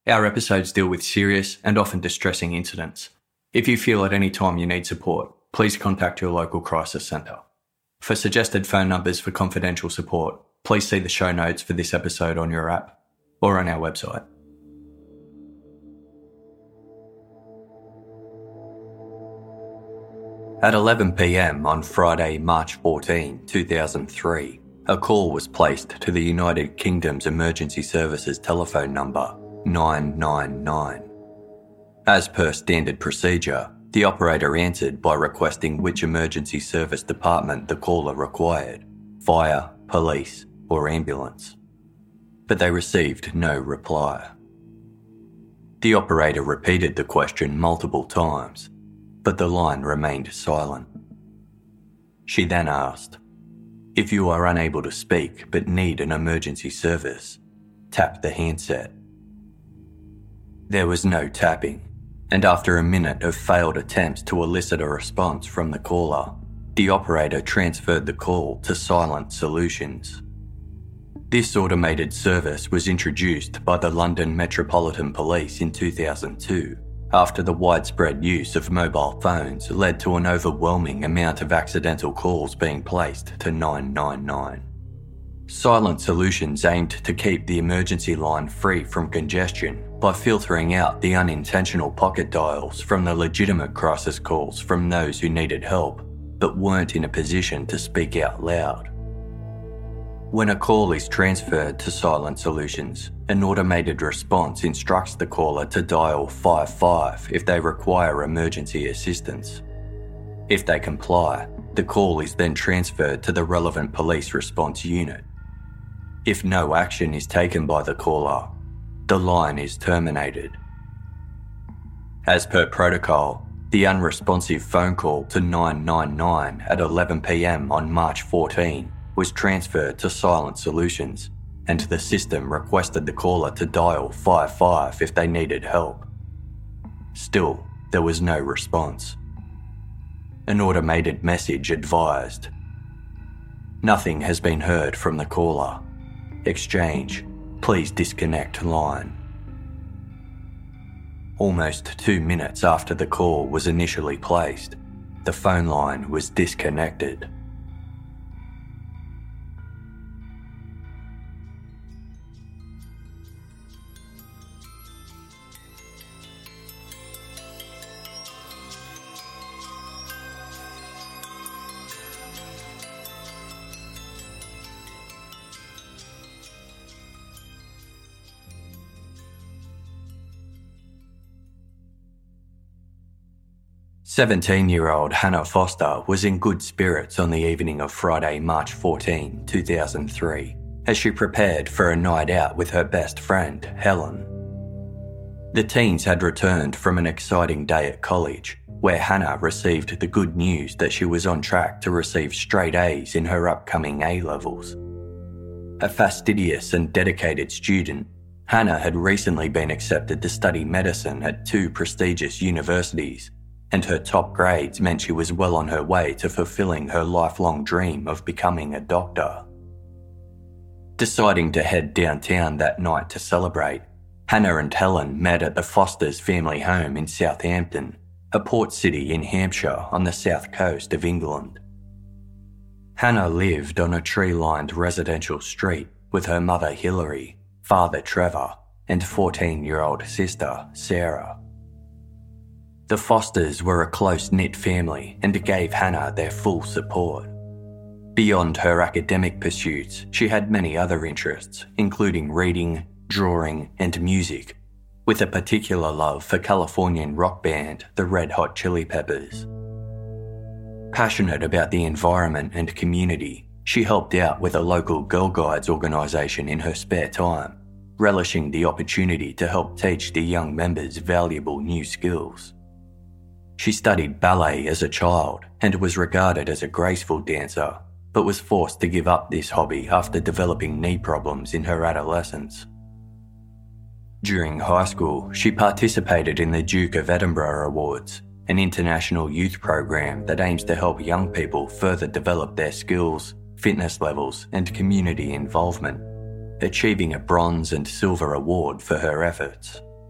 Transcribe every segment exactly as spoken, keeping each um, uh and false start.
Our episodes deal with serious and often distressing incidents. If you feel at any time you need support, please contact your local crisis centre. For suggested phone numbers for confidential support, please see the show notes for this episode on your app or on our website. At eleven p m on Friday, March fourteenth, two thousand three, a call was placed to the United Kingdom's Emergency Services telephone number nine nine nine. As per standard procedure, the operator answered by requesting which emergency service department the caller required, fire, police, or ambulance. But they received no reply. The operator repeated the question multiple times, but the line remained silent. She then asked, "If you are unable to speak but need an emergency service, tap the handset." There was no tapping, and after a minute of failed attempts to elicit a response from the caller, the operator transferred the call to Silent Solutions. This automated service was introduced by the London Metropolitan Police in two thousand two, after the widespread use of mobile phones led to an overwhelming amount of accidental calls being placed to nine nine nine. Silent Solutions aimed to keep the emergency line free from congestion by filtering out the unintentional pocket dials from the legitimate crisis calls from those who needed help but weren't in a position to speak out loud. When a call is transferred to Silent Solutions, an automated response instructs the caller to dial five five if they require emergency assistance. If they comply, the call is then transferred to the relevant police response unit. If no action is taken by the caller, the line is terminated. As per protocol, the unresponsive phone call to nine nine nine at eleven p m on March fourteenth was transferred to Silent Solutions, and the system requested the caller to dial five five if they needed help. Still, there was no response. An automated message advised, "Nothing has been heard from the caller. Exchange, please disconnect line." Almost two minutes after the call was initially placed, the phone line was disconnected. seventeen-year-old Hannah Foster was in good spirits on the evening of Friday, March fourteenth, two thousand three, as she prepared for a night out with her best friend, Helen. The teens had returned from an exciting day at college, where Hannah received the good news that she was on track to receive straight A's in her upcoming A-levels. A fastidious and dedicated student, Hannah had recently been accepted to study medicine at two prestigious universities, and her top grades meant she was well on her way to fulfilling her lifelong dream of becoming a doctor. Deciding to head downtown that night to celebrate, Hannah and Helen met at the Fosters' family home in Southampton, a port city in Hampshire on the south coast of England. Hannah lived on a tree-lined residential street with her mother Hilary, father Trevor, and fourteen-year-old sister Sarah. The Fosters were a close-knit family and gave Hannah their full support. Beyond her academic pursuits, she had many other interests, including reading, drawing, and music, with a particular love for Californian rock band the Red Hot Chili Peppers. Passionate about the environment and community, she helped out with a local Girl Guides organisation in her spare time, relishing the opportunity to help teach the young members valuable new skills. She studied ballet as a child and was regarded as a graceful dancer, but was forced to give up this hobby after developing knee problems in her adolescence. During high school, she participated in the Duke of Edinburgh Awards, an international youth program that aims to help young people further develop their skills, fitness levels, and community involvement, achieving a bronze and silver award for her efforts.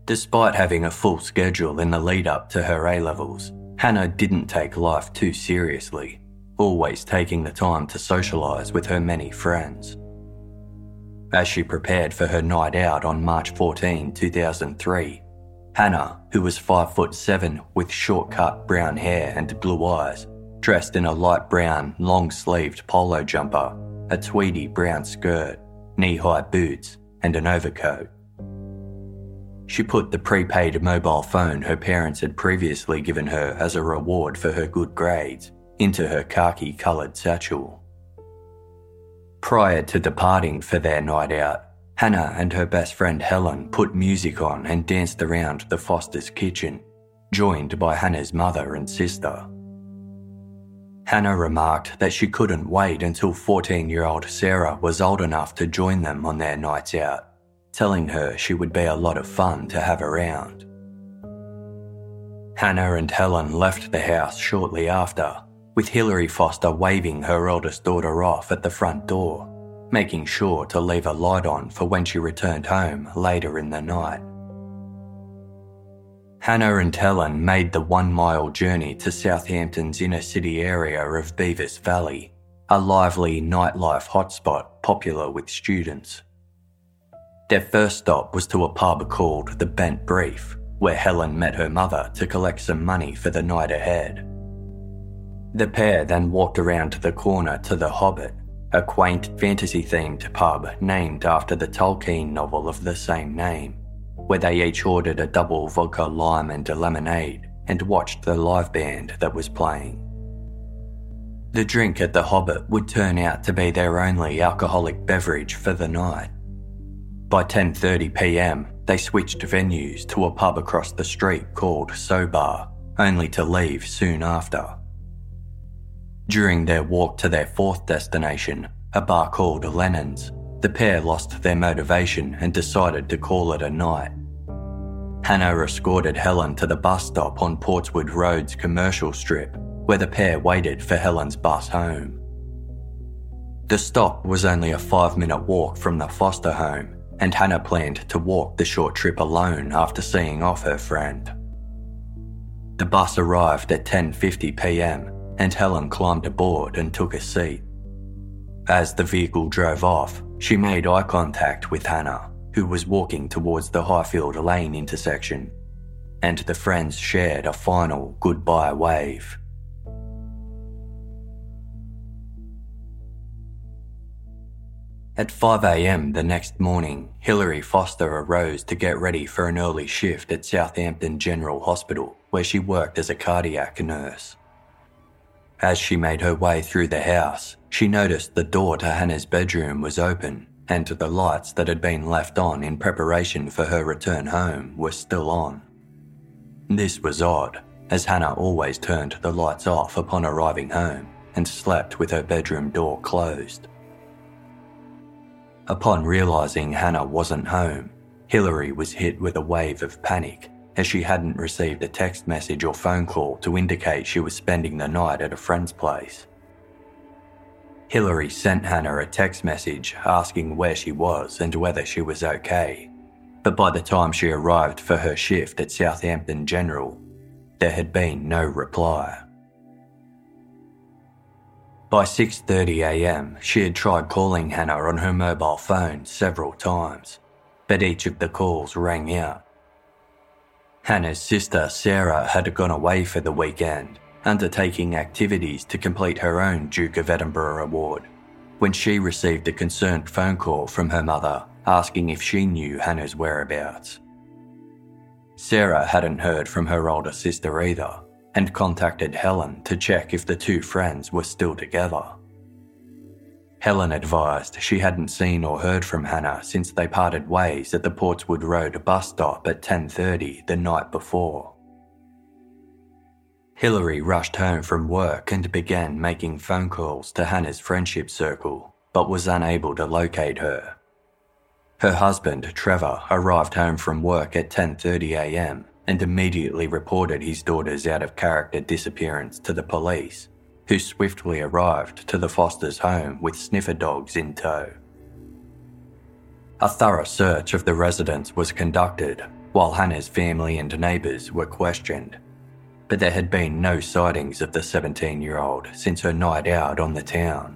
Despite having a full schedule in the lead-up to her A-levels, Hannah didn't take life too seriously, always taking the time to socialise with her many friends. As she prepared for her night out on March fourteenth, two thousand three, Hannah, who was five foot seven with short-cut brown hair and blue eyes, dressed in a light brown, long-sleeved polo jumper, a tweedy brown skirt, knee-high boots, and an overcoat. She put the prepaid mobile phone her parents had previously given her as a reward for her good grades into her khaki-coloured satchel. Prior to departing for their night out, Hannah and her best friend Helen put music on and danced around the Foster's kitchen, joined by Hannah's mother and sister. Hannah remarked that she couldn't wait until fourteen-year-old Sarah was old enough to join them on their nights out, telling her she would be a lot of fun to have around. Hannah and Helen left the house shortly after, with Hilary Foster waving her eldest daughter off at the front door, making sure to leave a light on for when she returned home later in the night. Hannah and Helen made the one-mile journey to Southampton's inner-city area of Beavis Valley, a lively nightlife hotspot popular with students. Their first stop was to a pub called the Bent Brief, where Helen met her mother to collect some money for the night ahead. The pair then walked around the corner to The Hobbit, a quaint fantasy-themed pub named after the Tolkien novel of the same name, where they each ordered a double vodka lime and a lemonade and watched the live band that was playing. The drink at The Hobbit would turn out to be their only alcoholic beverage for the night. By ten thirty p m, they switched venues to a pub across the street called So Bar, only to leave soon after. During their walk to their fourth destination, a bar called Lennon's, the pair lost their motivation and decided to call it a night. Hannah escorted Helen to the bus stop on Portswood Road's commercial strip, where the pair waited for Helen's bus home. The stop was only a five-minute walk from the Foster home, and Hannah planned to walk the short trip alone after seeing off her friend. The bus arrived at ten fifty p m, and Helen climbed aboard and took a seat. As the vehicle drove off, she made eye contact with Hannah, who was walking towards the Highfield Lane intersection, and the friends shared a final goodbye wave. At five a m the next morning, Hilary Foster arose to get ready for an early shift at Southampton General Hospital, where she worked as a cardiac nurse. As she made her way through the house, she noticed the door to Hannah's bedroom was open, and the lights that had been left on in preparation for her return home were still on. This was odd, as Hannah always turned the lights off upon arriving home and slept with her bedroom door closed. Upon realising Hannah wasn't home, Hilary was hit with a wave of panic, as she hadn't received a text message or phone call to indicate she was spending the night at a friend's place. Hilary sent Hannah a text message asking where she was and whether she was okay, but by the time she arrived for her shift at Southampton General, there had been no reply. By six thirty a m, she had tried calling Hannah on her mobile phone several times, but each of the calls rang out. Hannah's sister Sarah had gone away for the weekend, undertaking activities to complete her own Duke of Edinburgh award, when she received a concerned phone call from her mother asking if she knew Hannah's whereabouts. Sarah hadn't heard from her older sister either, and contacted Helen to check if the two friends were still together. Helen advised she hadn't seen or heard from Hannah since they parted ways at the Portswood Road bus stop at ten thirty the night before. Hilary rushed home from work and began making phone calls to Hannah's friendship circle, but was unable to locate her. Her husband, Trevor, arrived home from work at ten thirty a m and immediately reported his daughter's out-of-character disappearance to the police, who swiftly arrived to the Fosters' home with sniffer dogs in tow. A thorough search of the residence was conducted, while Hannah's family and neighbours were questioned. But there had been no sightings of the seventeen-year-old since her night out on the town.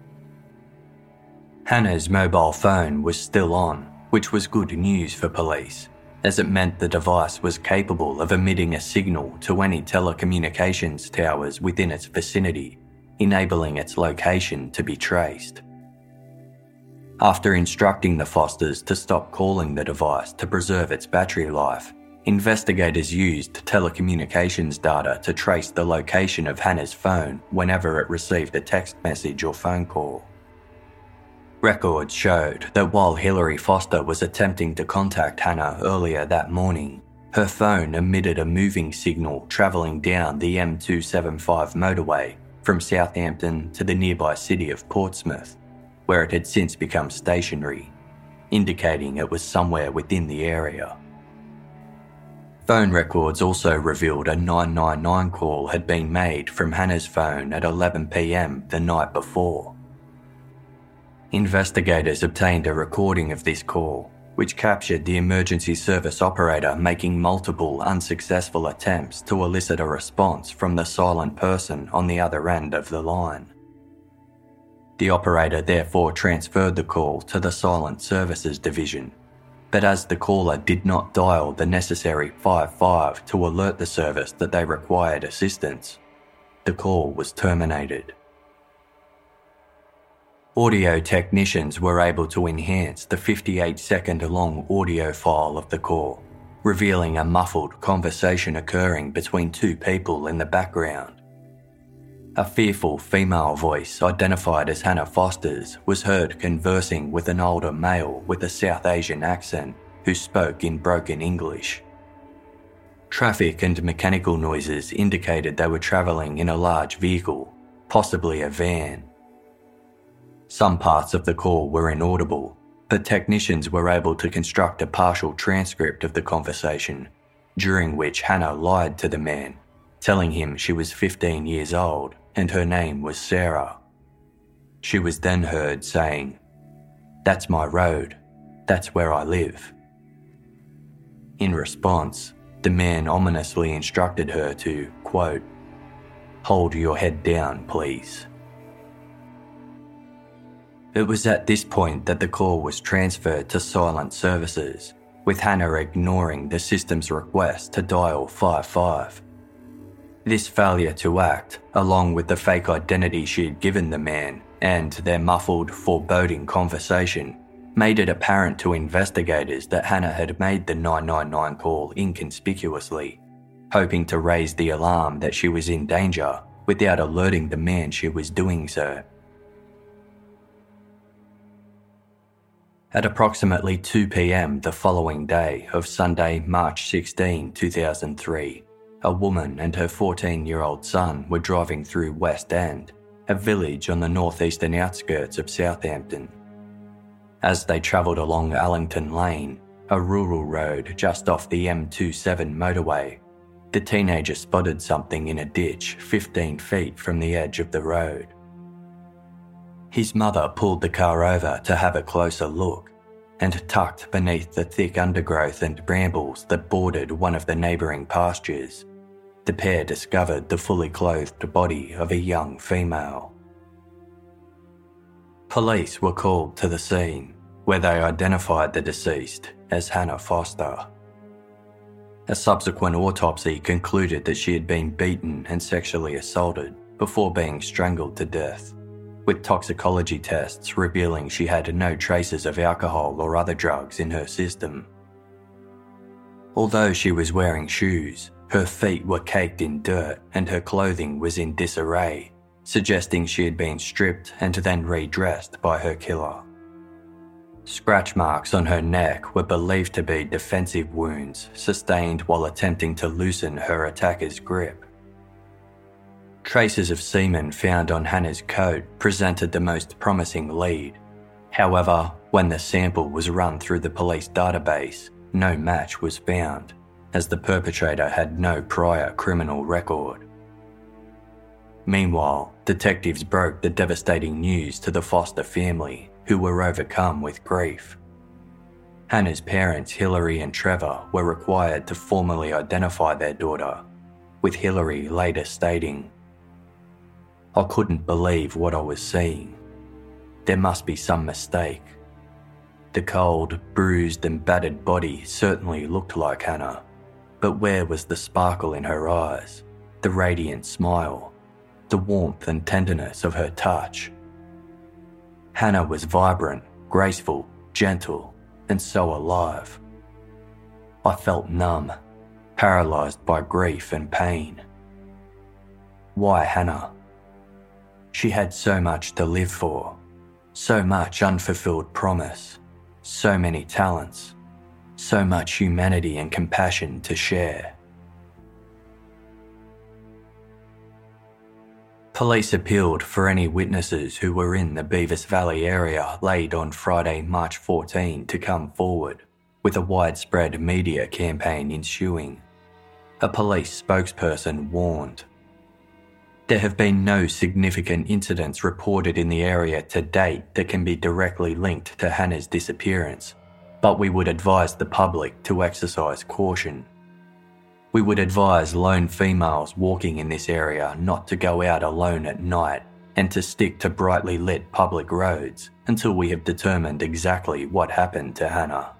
Hannah's mobile phone was still on, which was good news for police, as it meant the device was capable of emitting a signal to any telecommunications towers within its vicinity, enabling its location to be traced. After instructing the Fosters to stop calling the device to preserve its battery life, investigators used telecommunications data to trace the location of Hannah's phone whenever it received a text message or phone call. Records showed that while Hilary Foster was attempting to contact Hannah earlier that morning, her phone emitted a moving signal travelling down the M two seventy-five motorway from Southampton to the nearby city of Portsmouth, where it had since become stationary, indicating it was somewhere within the area. Phone records also revealed a nine nine nine call had been made from Hannah's phone at eleven p m the night before. Investigators obtained a recording of this call, which captured the emergency service operator making multiple unsuccessful attempts to elicit a response from the silent person on the other end of the line. The operator therefore transferred the call to the Silent Services Division, but as the caller did not dial the necessary five five to alert the service that they required assistance, the call was terminated. Audio technicians were able to enhance the fifty-eight second long audio file of the call, revealing a muffled conversation occurring between two people in the background. A fearful female voice identified as Hannah Foster's was heard conversing with an older male with a South Asian accent who spoke in broken English. Traffic and mechanical noises indicated they were travelling in a large vehicle, possibly a van. Some parts of the call were inaudible, but technicians were able to construct a partial transcript of the conversation, during which Hannah lied to the man, telling him she was fifteen years old and her name was Sarah. She was then heard saying, "That's my road. That's where I live." In response, the man ominously instructed her to, quote, "Hold your head down, please." It was at this point that the call was transferred to Silent Services, with Hannah ignoring the system's request to dial five five. This failure to act, along with the fake identity she had given the man and their muffled, foreboding conversation, made it apparent to investigators that Hannah had made the nine nine nine call inconspicuously, hoping to raise the alarm that she was in danger without alerting the man she was doing so. At approximately two p m the following day of Sunday, March sixteenth, two thousand three, a woman and her fourteen-year-old son were driving through West End, a village on the northeastern outskirts of Southampton. As they travelled along Allington Lane, a rural road just off the M twenty-seven motorway, the teenager spotted something in a ditch fifteen feet from the edge of the road. His mother pulled the car over to have a closer look, and tucked beneath the thick undergrowth and brambles that bordered one of the neighbouring pastures, the pair discovered the fully clothed body of a young female. Police were called to the scene, where they identified the deceased as Hannah Foster. A subsequent autopsy concluded that she had been beaten and sexually assaulted before being strangled to death, with toxicology tests revealing she had no traces of alcohol or other drugs in her system. Although she was wearing shoes, her feet were caked in dirt and her clothing was in disarray, suggesting she had been stripped and then redressed by her killer. Scratch marks on her neck were believed to be defensive wounds sustained while attempting to loosen her attacker's grip. Traces of semen found on Hannah's coat presented the most promising lead. However, when the sample was run through the police database, no match was found, as the perpetrator had no prior criminal record. Meanwhile, detectives broke the devastating news to the Foster family, who were overcome with grief. Hannah's parents, Hilary and Trevor, were required to formally identify their daughter, with Hilary later stating, "I couldn't believe what I was seeing. There must be some mistake. The cold, bruised and battered body certainly looked like Hannah, but where was the sparkle in her eyes, the radiant smile, the warmth and tenderness of her touch? Hannah was vibrant, graceful, gentle, and so alive. I felt numb, paralysed by grief and pain. Why Hannah? She had so much to live for, so much unfulfilled promise, so many talents, so much humanity and compassion to share." Police appealed for any witnesses who were in the Beavis Valley area late on Friday, March fourteenth to come forward, with a widespread media campaign ensuing. A police spokesperson warned, "There have been no significant incidents reported in the area to date that can be directly linked to Hannah's disappearance, but we would advise the public to exercise caution. We would advise lone females walking in this area not to go out alone at night and to stick to brightly lit public roads until we have determined exactly what happened to Hannah."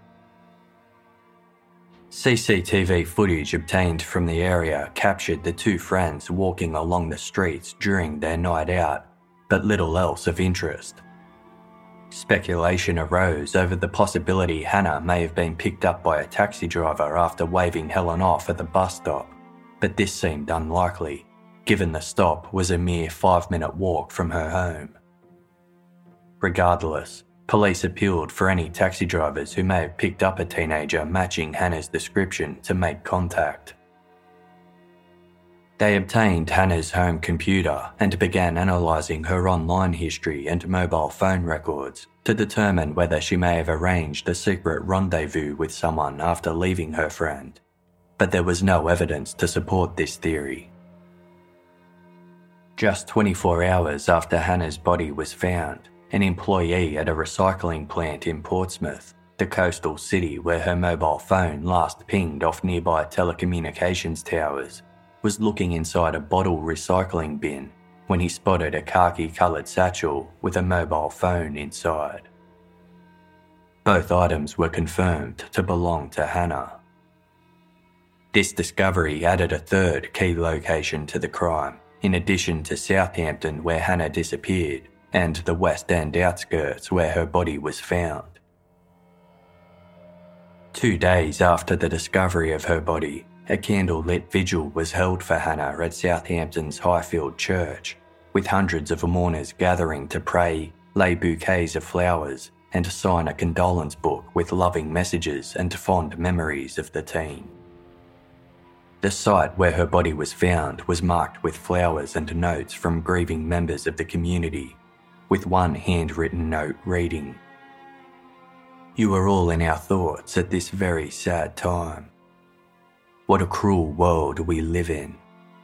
C C T V footage obtained from the area captured the two friends walking along the streets during their night out, but little else of interest. Speculation arose over the possibility Hannah may have been picked up by a taxi driver after waving Helen off at the bus stop, but this seemed unlikely, given the stop was a mere five-minute walk from her home. Regardless, police appealed for any taxi drivers who may have picked up a teenager matching Hannah's description to make contact. They obtained Hannah's home computer and began analysing her online history and mobile phone records to determine whether she may have arranged a secret rendezvous with someone after leaving her friend, but there was no evidence to support this theory. Just twenty-four hours after Hannah's body was found, an employee at a recycling plant in Portsmouth, the coastal city where her mobile phone last pinged off nearby telecommunications towers, was looking inside a bottle recycling bin when he spotted a khaki-coloured satchel with a mobile phone inside. Both items were confirmed to belong to Hannah. This discovery added a third key location to the crime, in addition to Southampton where Hannah disappeared and the West End outskirts where her body was found. Two days after the discovery of her body, a candle-lit vigil was held for Hannah at Southampton's Highfield Church, with hundreds of mourners gathering to pray, lay bouquets of flowers, and sign a condolence book with loving messages and fond memories of the teen. The site where her body was found was marked with flowers and notes from grieving members of the community, with one handwritten note reading, "You are all in our thoughts at this very sad time. What a cruel world we live in."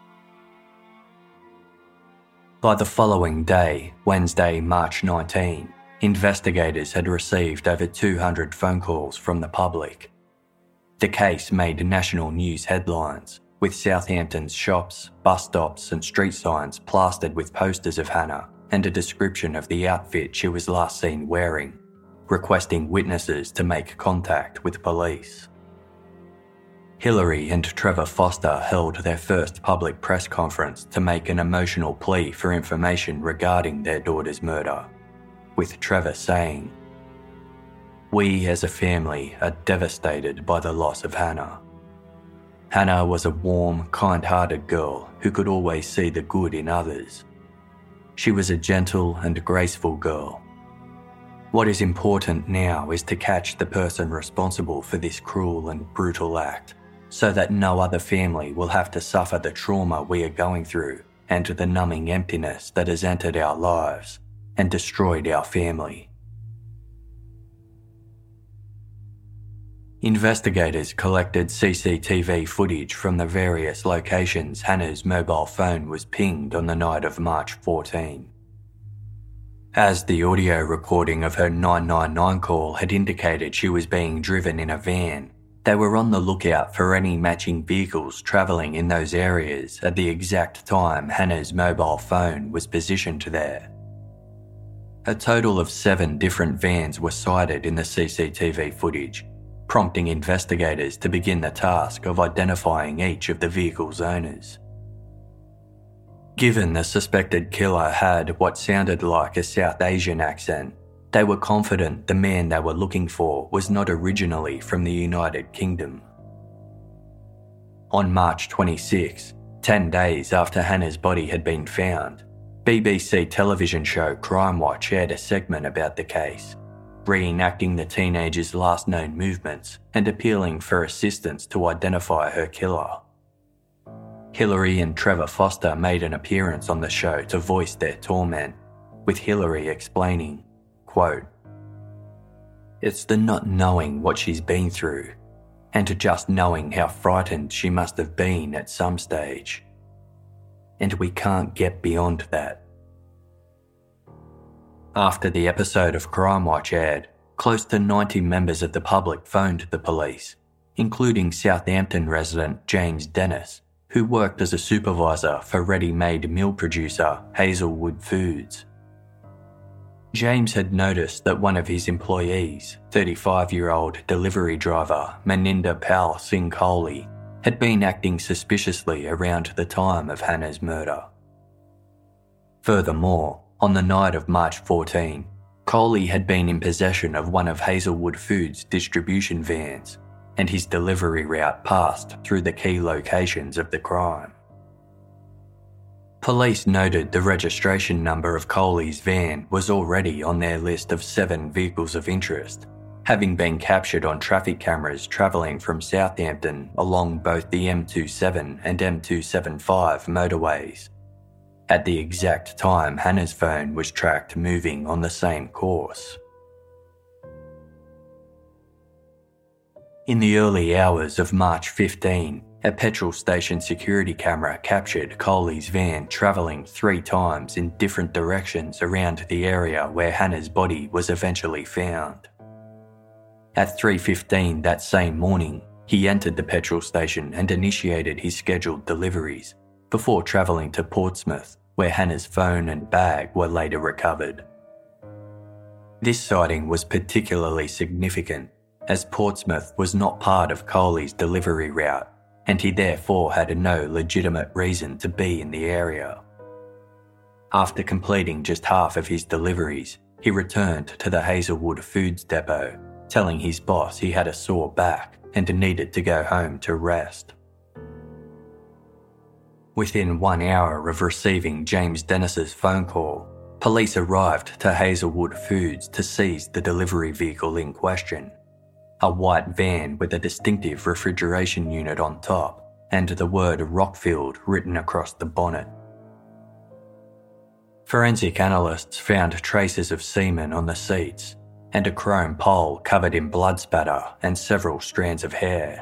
By the following day, Wednesday, March nineteenth, investigators had received over two hundred phone calls from the public. The case made national news headlines, with Southampton's shops, bus stops and street signs plastered with posters of Hannah and a description of the outfit she was last seen wearing, requesting witnesses to make contact with police. Hilary and Trevor Foster held their first public press conference to make an emotional plea for information regarding their daughter's murder, with Trevor saying, "We as a family are devastated by the loss of Hannah. Hannah was a warm, kind-hearted girl who could always see the good in others. She was a gentle and graceful girl. What is important now is to catch the person responsible for this cruel and brutal act, so that no other family will have to suffer the trauma we are going through and the numbing emptiness that has entered our lives and destroyed our family." Investigators collected C C T V footage from the various locations Hannah's mobile phone was pinged on the night of March fourteenth. As the audio recording of her nine nine nine call had indicated she was being driven in a van, they were on the lookout for any matching vehicles travelling in those areas at the exact time Hannah's mobile phone was positioned there. A total of seven different vans were sighted in the C C T V footage, prompting investigators to begin the task of identifying each of the vehicle's owners. Given the suspected killer had what sounded like a South Asian accent, they were confident the man they were looking for was not originally from the United Kingdom. On March twenty-sixth, ten days after Hannah's body had been found, B B C television show Crime Watch aired a segment about the case, reenacting the teenager's last known movements and appealing for assistance to identify her killer. Hilary and Trevor Foster made an appearance on the show to voice their torment, with Hilary explaining, quote, "It's the not knowing what she's been through, and just knowing how frightened she must have been at some stage. And we can't get beyond that." After the episode of Crime Watch aired, close to ninety members of the public phoned the police, including Southampton resident James Dennis, who worked as a supervisor for ready-made meal producer Hazelwood Foods. James had noticed that one of his employees, thirty-five-year-old delivery driver Maninder Pal Singh Kohli, had been acting suspiciously around the time of Hannah's murder. Furthermore, on the night of March fourteenth, Kohli had been in possession of one of Hazelwood Foods' distribution vans, and his delivery route passed through the key locations of the crime. Police noted the registration number of Kohli's van was already on their list of seven vehicles of interest, having been captured on traffic cameras travelling from Southampton along both the M twenty-seven and M two seventy-five motorways, at the exact time Hannah's phone was tracked moving on the same course. In the early hours of March fifteenth, a petrol station security camera captured Kohli's van travelling three times in different directions around the area where Hannah's body was eventually found. At three fifteen that same morning, he entered the petrol station and initiated his scheduled deliveries, before travelling to Portsmouth, where Hannah's phone and bag were later recovered. This sighting was particularly significant, as Portsmouth was not part of Kohli's delivery route, and he therefore had no legitimate reason to be in the area. After completing just half of his deliveries, he returned to the Hazelwood Foods depot, telling his boss he had a sore back and needed to go home to rest. Within one hour of receiving James Dennis's phone call, police arrived to Hazelwood Foods to seize the delivery vehicle in question, a white van with a distinctive refrigeration unit on top and the word Rockfield written across the bonnet. Forensic analysts found traces of semen on the seats and a chrome pole covered in blood spatter and several strands of hair.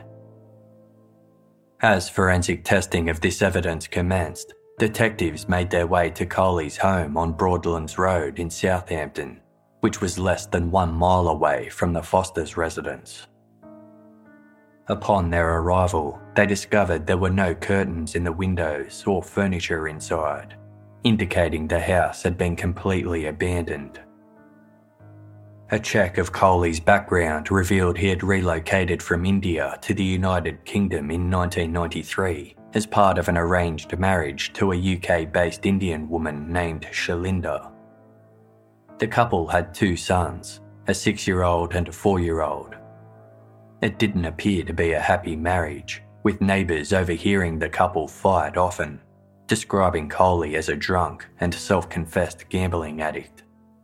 As forensic testing of this evidence commenced, detectives made their way to Kohli's home on Broadlands Road in Southampton, which was less than one mile away from the Fosters' residence. Upon their arrival, they discovered there were no curtains in the windows or furniture inside, indicating the house had been completely abandoned. A check of Kohli's background revealed he had relocated from India to the United Kingdom in nineteen ninety-three as part of an arranged marriage to a U K-based Indian woman named Shalinda. The couple had two sons, a six-year-old and a four-year-old. It didn't appear to be a happy marriage, with neighbours overhearing the couple fight often, describing Kohli as a drunk and self-confessed gambling addict.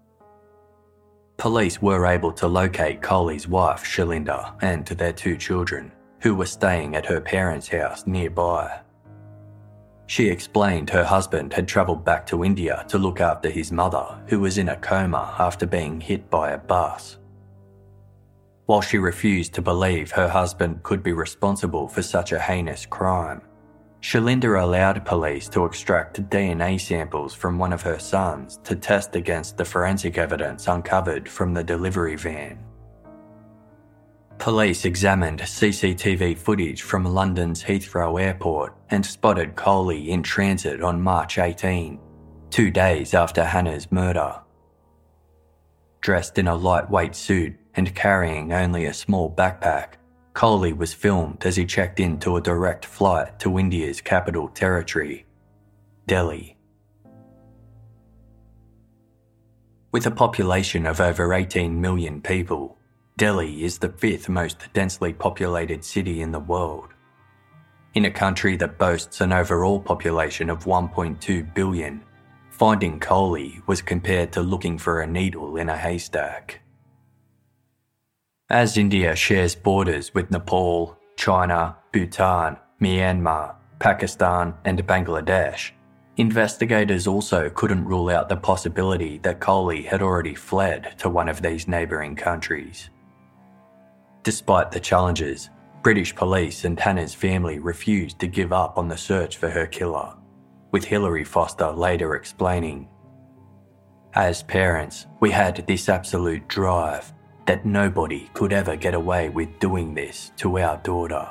Police were able to locate Kohli's wife, Shalinda, and their two children, who were staying at her parents' house nearby. She explained her husband had travelled back to India to look after his mother, who was in a coma after being hit by a bus. While she refused to believe her husband could be responsible for such a heinous crime, Shalinda allowed police to extract D N A samples from one of her sons to test against the forensic evidence uncovered from the delivery van. Police examined C C T V footage from London's Heathrow Airport and spotted Coley in transit on March eighteenth, two days after Hannah's murder. Dressed in a lightweight suit and carrying only a small backpack, Coley was filmed as he checked into a direct flight to India's capital territory, Delhi. With a population of over eighteen million people, Delhi is the fifth most densely populated city in the world. In a country that boasts an overall population of one point two billion, finding Coley was compared to looking for a needle in a haystack. As India shares borders with Nepal, China, Bhutan, Myanmar, Pakistan and Bangladesh, investigators also couldn't rule out the possibility that Coley had already fled to one of these neighbouring countries. Despite the challenges, British police and Hannah's family refused to give up on the search for her killer, with Hilary Foster later explaining, "As parents, we had this absolute drive that nobody could ever get away with doing this to our daughter."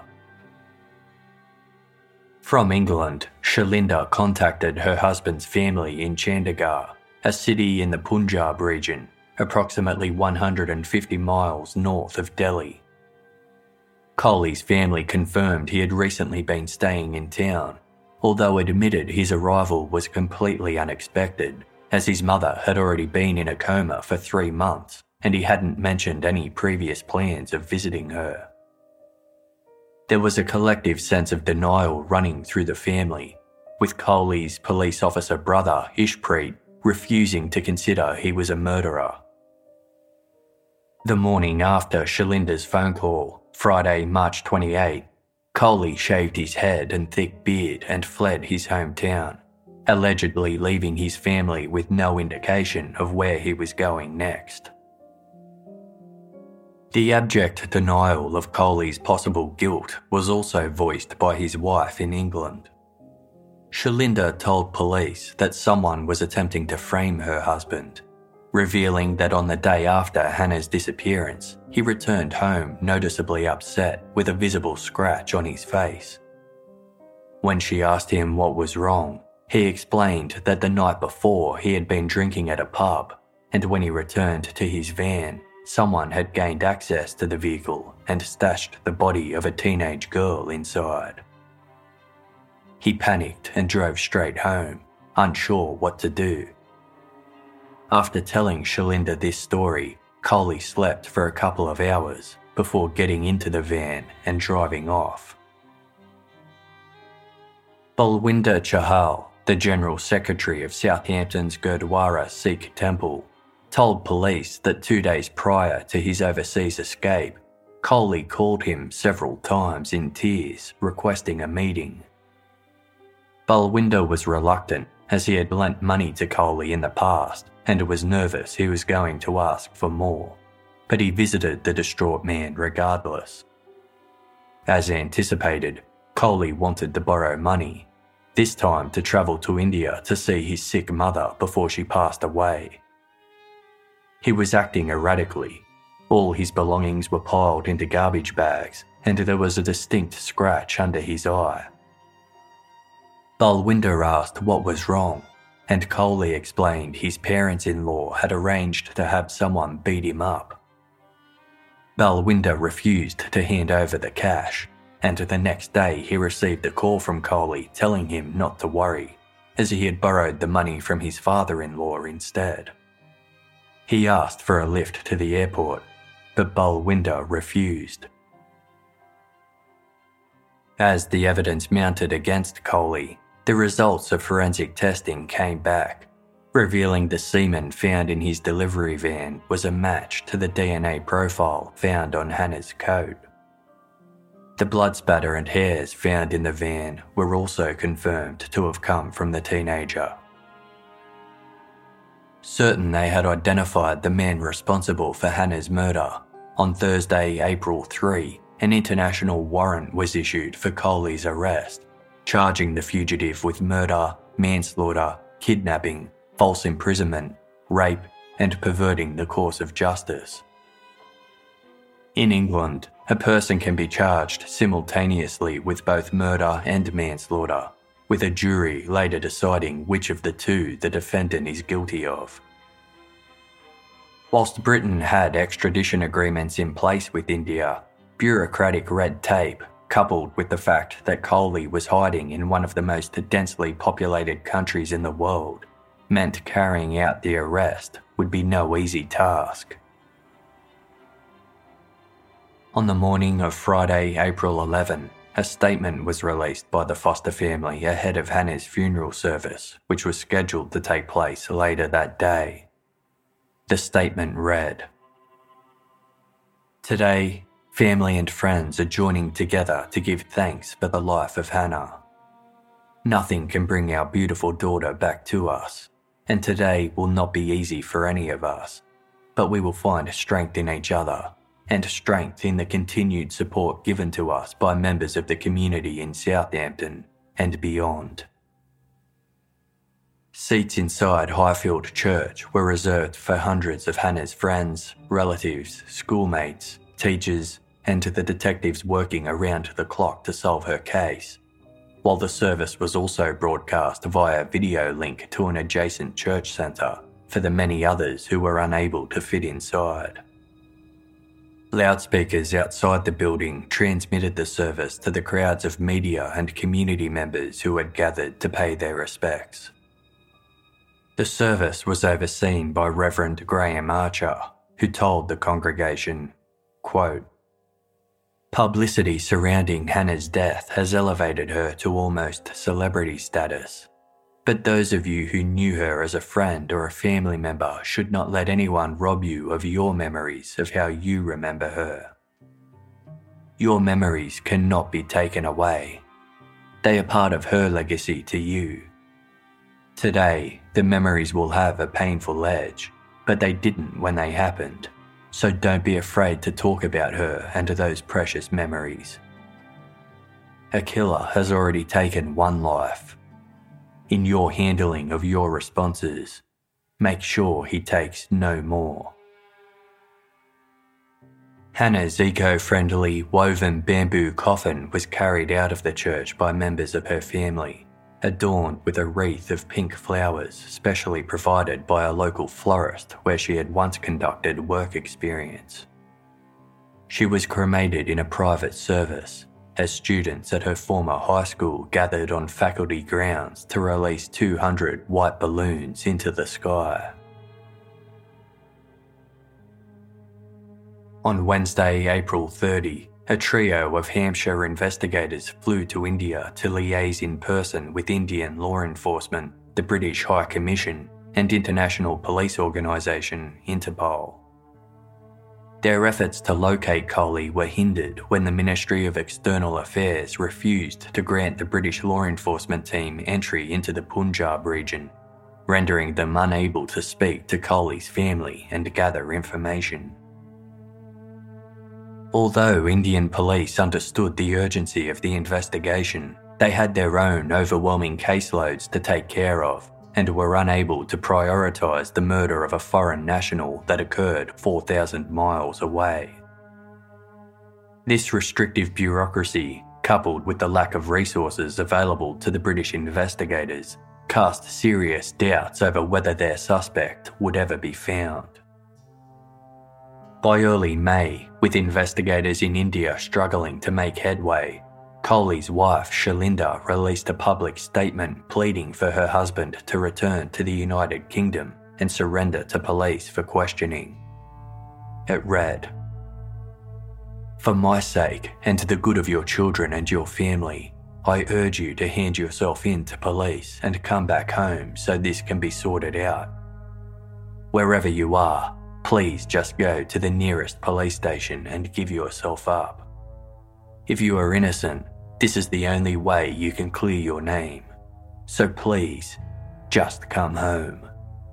From England, Shalinda contacted her husband's family in Chandigarh, a city in the Punjab region, approximately one hundred fifty miles north of Delhi. Coley's family confirmed he had recently been staying in town, although admitted his arrival was completely unexpected, as his mother had already been in a coma for three months and he hadn't mentioned any previous plans of visiting her. There was a collective sense of denial running through the family, with Coley's police officer brother, Ishpreet, refusing to consider he was a murderer. The morning after Shalinda's phone call, Friday, March twenty-eighth, Coley shaved his head and thick beard and fled his hometown, allegedly leaving his family with no indication of where he was going next. The abject denial of Coley's possible guilt was also voiced by his wife in England. Shalinda told police that someone was attempting to frame her husband, revealing that on the day after Hannah's disappearance, he returned home noticeably upset with a visible scratch on his face. When she asked him what was wrong, he explained that the night before he had been drinking at a pub, and when he returned to his van, someone had gained access to the vehicle and stashed the body of a teenage girl inside. He panicked and drove straight home, unsure what to do. After telling Shalinda this story, Coley slept for a couple of hours before getting into the van and driving off. Balwinder Chahal, the General Secretary of Southampton's Gurdwara Sikh Temple, told police that two days prior to his overseas escape, Coley called him several times in tears requesting a meeting. Balwinder was reluctant as he had lent money to Coley in the past and was nervous he was going to ask for more, but he visited the distraught man regardless. As anticipated, Coley wanted to borrow money, this time to travel to India to see his sick mother before she passed away. He was acting erratically. All his belongings were piled into garbage bags, and there was a distinct scratch under his eye. Balwinder asked what was wrong, and Coley explained his parents-in-law had arranged to have someone beat him up. Balwinder refused to hand over the cash, and the next day he received a call from Coley telling him not to worry, as he had borrowed the money from his father-in-law instead. He asked for a lift to the airport, but Balwinder refused. As the evidence mounted against Coley, the results of forensic testing came back, revealing the semen found in his delivery van was a match to the D N A profile found on Hannah's coat. The blood spatter and hairs found in the van were also confirmed to have come from the teenager. Certain they had identified the man responsible for Hannah's murder, on Thursday, April third, an international warrant was issued for Coley's arrest, charging the fugitive with murder, manslaughter, kidnapping, false imprisonment, rape, and perverting the course of justice. In England, a person can be charged simultaneously with both murder and manslaughter, with a jury later deciding which of the two the defendant is guilty of. Whilst Britain had extradition agreements in place with India, bureaucratic red tape, coupled with the fact that Coley was hiding in one of the most densely populated countries in the world, meant carrying out the arrest would be no easy task. On the morning of Friday, April eleventh, a statement was released by the Foster family ahead of Hannah's funeral service, which was scheduled to take place later that day. The statement read, "Today, family and friends are joining together to give thanks for the life of Hannah. Nothing can bring our beautiful daughter back to us, and today will not be easy for any of us, but we will find strength in each other and strength in the continued support given to us by members of the community in Southampton and beyond." Seats inside Highfield Church were reserved for hundreds of Hannah's friends, relatives, schoolmates, teachers, and to the detectives working around the clock to solve her case, while the service was also broadcast via video link to an adjacent church centre for the many others who were unable to fit inside. Loudspeakers outside the building transmitted the service to the crowds of media and community members who had gathered to pay their respects. The service was overseen by Reverend Graham Archer, who told the congregation, quote, "Publicity surrounding Hannah's death has elevated her to almost celebrity status. But those of you who knew her as a friend or a family member should not let anyone rob you of your memories of how you remember her. Your memories cannot be taken away. They are part of her legacy to you. Today, the memories will have a painful edge, but they didn't when they happened, so don't be afraid to talk about her and those precious memories. A killer has already taken one life. In your handling of your responses, make sure he takes no more." Hannah's eco-friendly woven bamboo coffin was carried out of the church by members of her family, adorned with a wreath of pink flowers specially provided by a local florist where she had once conducted work experience. She was cremated in a private service, as students at her former high school gathered on faculty grounds to release two hundred white balloons into the sky. On Wednesday, April thirtieth, a trio of Hampshire investigators flew to India to liaise in person with Indian law enforcement, the British High Commission, and international police organisation Interpol. Their efforts to locate Coley were hindered when the Ministry of External Affairs refused to grant the British law enforcement team entry into the Punjab region, rendering them unable to speak to Coley's family and gather information. Although Indian police understood the urgency of the investigation, they had their own overwhelming caseloads to take care of and were unable to prioritise the murder of a foreign national that occurred four thousand miles away. This restrictive bureaucracy, coupled with the lack of resources available to the British investigators, cast serious doubts over whether their suspect would ever be found. By early May, with investigators in India struggling to make headway, Coley's wife, Shalinda, released a public statement pleading for her husband to return to the United Kingdom and surrender to police for questioning. It read, "For my sake and the good of your children and your family, I urge you to hand yourself in to police and come back home so this can be sorted out. Wherever you are, please just go to the nearest police station and give yourself up. If you are innocent, this is the only way you can clear your name. So please, just come home."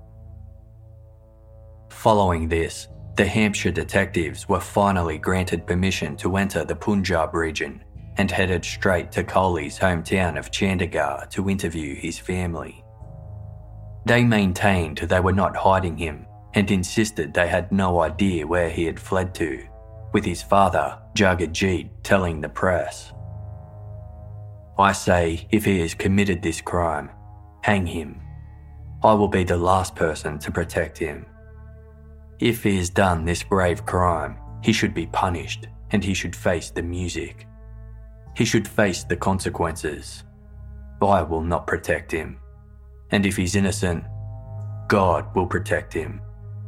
Following this, the Hampshire detectives were finally granted permission to enter the Punjab region and headed straight to Kohli's hometown of Chandigarh to interview his family. They maintained they were not hiding him and insisted they had no idea where he had fled to, with his father, Jagadjit, telling the press, "I say if he has committed this crime, hang him. I will be the last person to protect him. If he has done this grave crime, he should be punished and he should face the music. He should face the consequences. I will not protect him. And if he's innocent, God will protect him."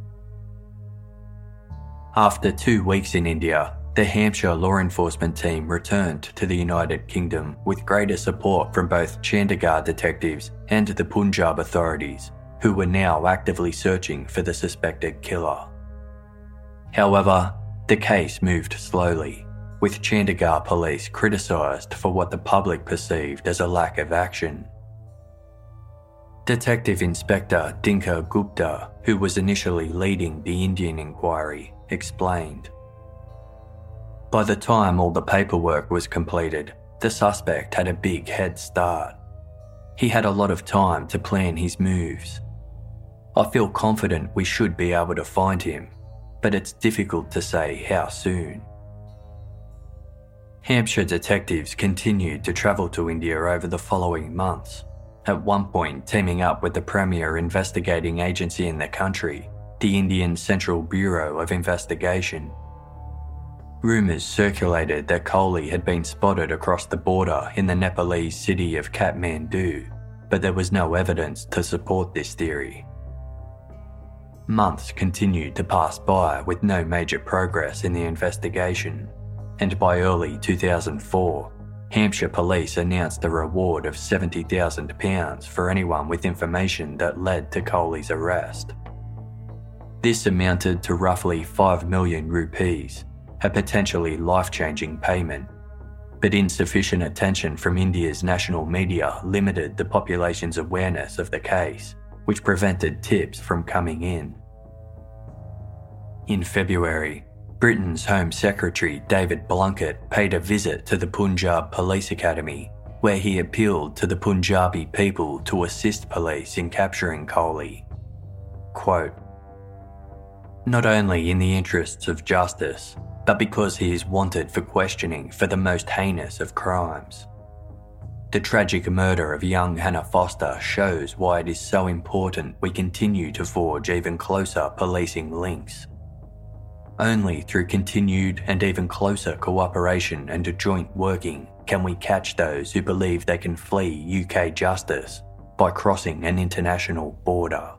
After two weeks in India, the Hampshire law enforcement team returned to the United Kingdom with greater support from both Chandigarh detectives and the Punjab authorities, who were now actively searching for the suspected killer. However, the case moved slowly, with Chandigarh police criticised for what the public perceived as a lack of action. Detective Inspector Dinka Gupta, who was initially leading the Indian inquiry, explained, "By the time all the paperwork was completed, the suspect had a big head start. He had a lot of time to plan his moves. I feel confident we should be able to find him, but it's difficult to say how soon." Hampshire detectives continued to travel to India over the following months, at one point teaming up with the premier investigating agency in the country, the Indian Central Bureau of Investigation. Rumours circulated that Kohli had been spotted across the border in the Nepalese city of Kathmandu, but there was no evidence to support this theory. Months continued to pass by with no major progress in the investigation, and by early two thousand four, Hampshire police announced a reward of seventy thousand pounds for anyone with information that led to Kohli's arrest. This amounted to roughly five million rupees, a potentially life-changing payment, but insufficient attention from India's national media limited the population's awareness of the case, which prevented tips from coming in. In February, Britain's Home Secretary David Blunkett paid a visit to the Punjab Police Academy, where he appealed to the Punjabi people to assist police in capturing Kohli. Quote, "Not only in the interests of justice, but because he is wanted for questioning for the most heinous of crimes. The tragic murder of young Hannah Foster shows why it is so important we continue to forge even closer policing links. Only through continued and even closer cooperation and joint working can we catch those who believe they can flee U K justice by crossing an international border."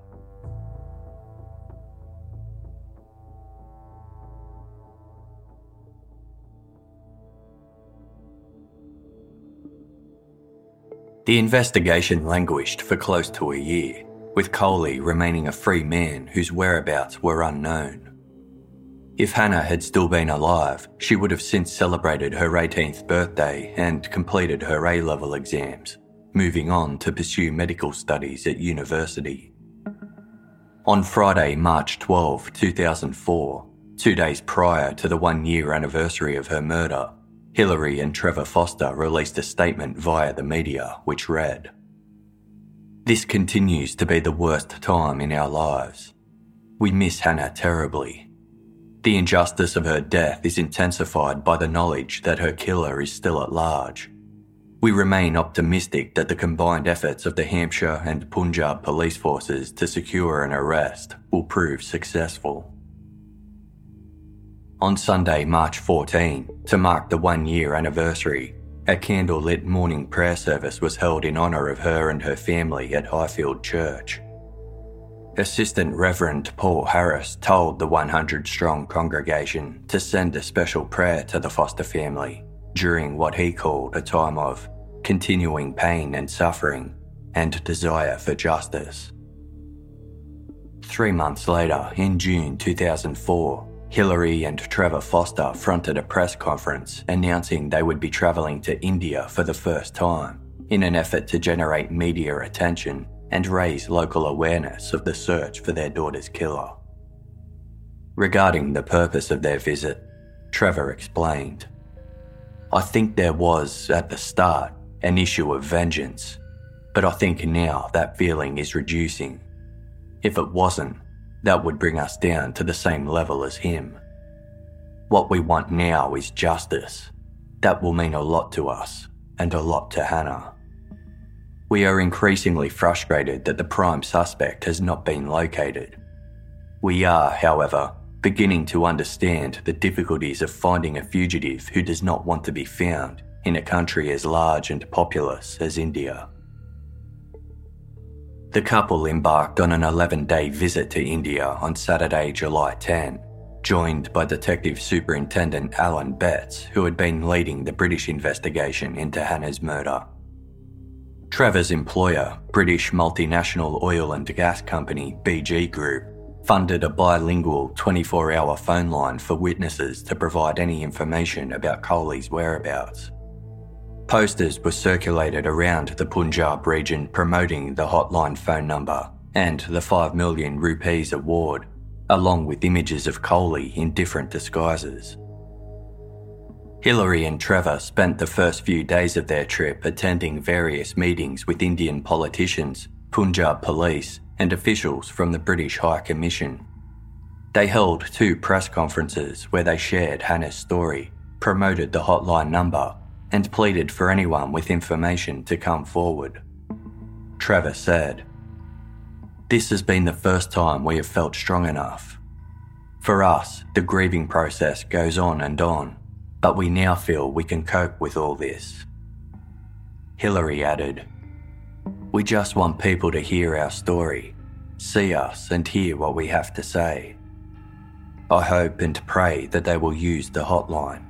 The investigation languished for close to a year, with Kohli remaining a free man whose whereabouts were unknown. If Hannah had still been alive, she would have since celebrated her eighteenth birthday and completed her A-level exams, moving on to pursue medical studies at university. On Friday, March twelfth, two thousand four, two days prior to the one-year anniversary of her murder, Hilary and Trevor Foster released a statement via the media which read, "This continues to be the worst time in our lives. We miss Hannah terribly. The injustice of her death is intensified by the knowledge that her killer is still at large. We remain optimistic that the combined efforts of the Hampshire and Punjab police forces to secure an arrest will prove successful." On Sunday, March fourteenth, to mark the one-year anniversary, a candle-lit morning prayer service was held in honour of her and her family at Highfield Church. Assistant Reverend Paul Harris told the one hundred strong congregation to send a special prayer to the Foster family during what he called a time of continuing pain and suffering and desire for justice. Three months later, in June two thousand four, Hilary and Trevor Foster fronted a press conference announcing they would be travelling to India for the first time in an effort to generate media attention and raise local awareness of the search for their daughter's killer. Regarding the purpose of their visit, Trevor explained, I think there was, at the start, an issue of vengeance, but I think now that feeling is reducing. If it wasn't, that would bring us down to the same level as him. What we want now is justice. That will mean a lot to us, and a lot to Hannah. We are increasingly frustrated that the prime suspect has not been located. We are, however, beginning to understand the difficulties of finding a fugitive who does not want to be found in a country as large and populous as India. The couple embarked on an eleven-day visit to India on Saturday, July tenth, joined by Detective Superintendent Alan Betts, who had been leading the British investigation into Hannah's murder. Trevor's employer, British multinational oil and gas company B G Group, funded a bilingual twenty-four hour phone line for witnesses to provide any information about Kohli's whereabouts. Posters were circulated around the Punjab region promoting the hotline phone number and the five million rupees award, along with images of Kohli in different disguises. Hillary and Trevor spent the first few days of their trip attending various meetings with Indian politicians, Punjab police, and officials from the British High Commission. They held two press conferences where they shared Hannah's story, promoted the hotline number, and pleaded for anyone with information to come forward. Trevor said, "This has been the first time we have felt strong enough. For us, the grieving process goes on and on, but we now feel we can cope with all this." Hillary added, "We just want people to hear our story, see us and hear what we have to say. I hope and pray that they will use the hotline."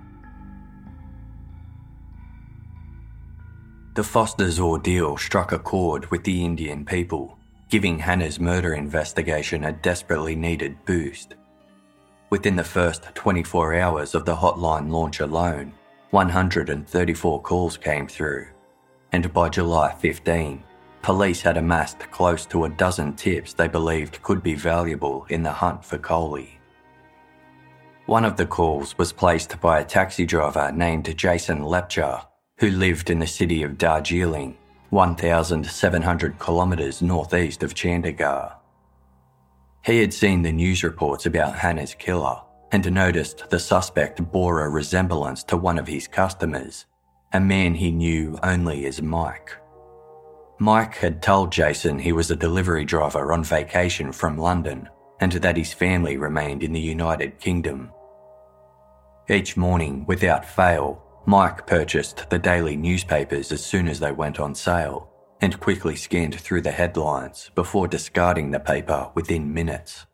The Fosters' ordeal struck a chord with the Indian people, giving Hannah's murder investigation a desperately needed boost. Within the first twenty-four hours of the hotline launch alone, one hundred thirty-four calls came through, and by July fifteenth, police had amassed close to a dozen tips they believed could be valuable in the hunt for Kohli. One of the calls was placed by a taxi driver named Jason Lepcha, who lived in the city of Darjeeling, one thousand seven hundred kilometres northeast of Chandigarh. He had seen the news reports about Hannah's killer and noticed the suspect bore a resemblance to one of his customers, a man he knew only as Mike. Mike had told Jason he was a delivery driver on vacation from London and that his family remained in the United Kingdom. Each morning, without fail, Mike purchased the daily newspapers as soon as they went on sale and quickly scanned through the headlines before discarding the paper within minutes.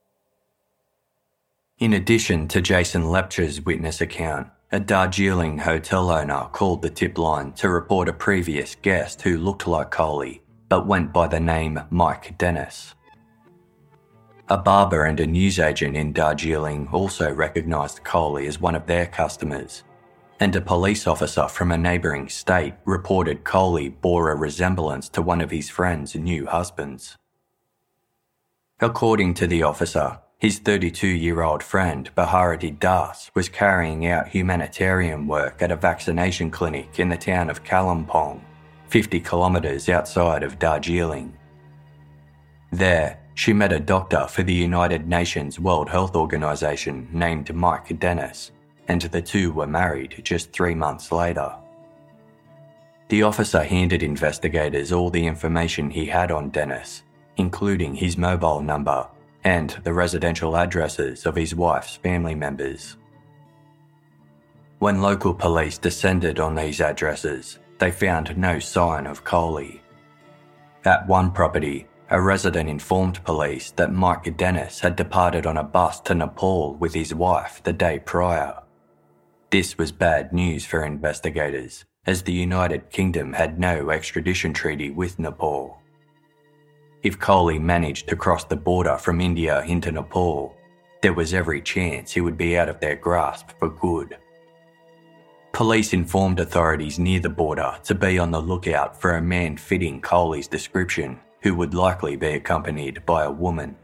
In addition to Jason Lepcha's witness account, a Darjeeling hotel owner called the tip line to report a previous guest who looked like Kohli but went by the name Mike Dennis. A barber and a newsagent in Darjeeling also recognised Kohli as one of their customers, and a police officer from a neighbouring state reported Kohli bore a resemblance to one of his friend's new husbands. According to the officer, his thirty-two-year-old friend Bharati Das was carrying out humanitarian work at a vaccination clinic in the town of Kalimpong, fifty kilometres outside of Darjeeling. There, she met a doctor for the United Nations World Health Organization named Mike Dennis, and the two were married just three months later. The officer handed investigators all the information he had on Dennis, including his mobile number and the residential addresses of his wife's family members. When local police descended on these addresses, they found no sign of Kohli. At one property, a resident informed police that Mike Dennis had departed on a bus to Nepal with his wife the day prior. This was bad news for investigators, as the United Kingdom had no extradition treaty with Nepal. If Kohli managed to cross the border from India into Nepal, there was every chance he would be out of their grasp for good. Police informed authorities near the border to be on the lookout for a man fitting Kohli's description, who would likely be accompanied by a woman.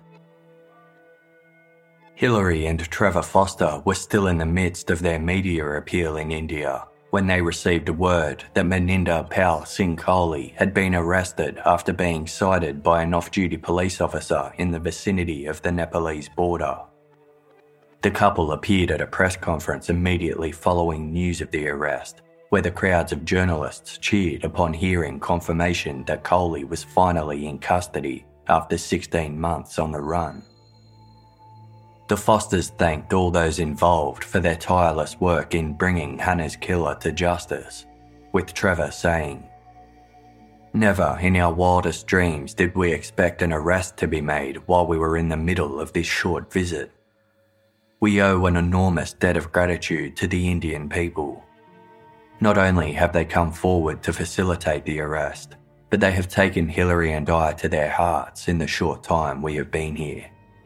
Hillary and Trevor Foster were still in the midst of their media appeal in India when they received word that Maninder Pal Singh Kohli had been arrested after being sighted by an off-duty police officer in the vicinity of the Nepalese border. The couple appeared at a press conference immediately following news of the arrest, where the crowds of journalists cheered upon hearing confirmation that Kohli was finally in custody after sixteen months on the run. The Fosters thanked all those involved for their tireless work in bringing Hannah's killer to justice, with Trevor saying, "Never in our wildest dreams did we expect an arrest to be made while we were in the middle of this short visit. We owe an enormous debt of gratitude to the Indian people. Not only have they come forward to facilitate the arrest, but they have taken Hillary and I to their hearts in the short time we have been here."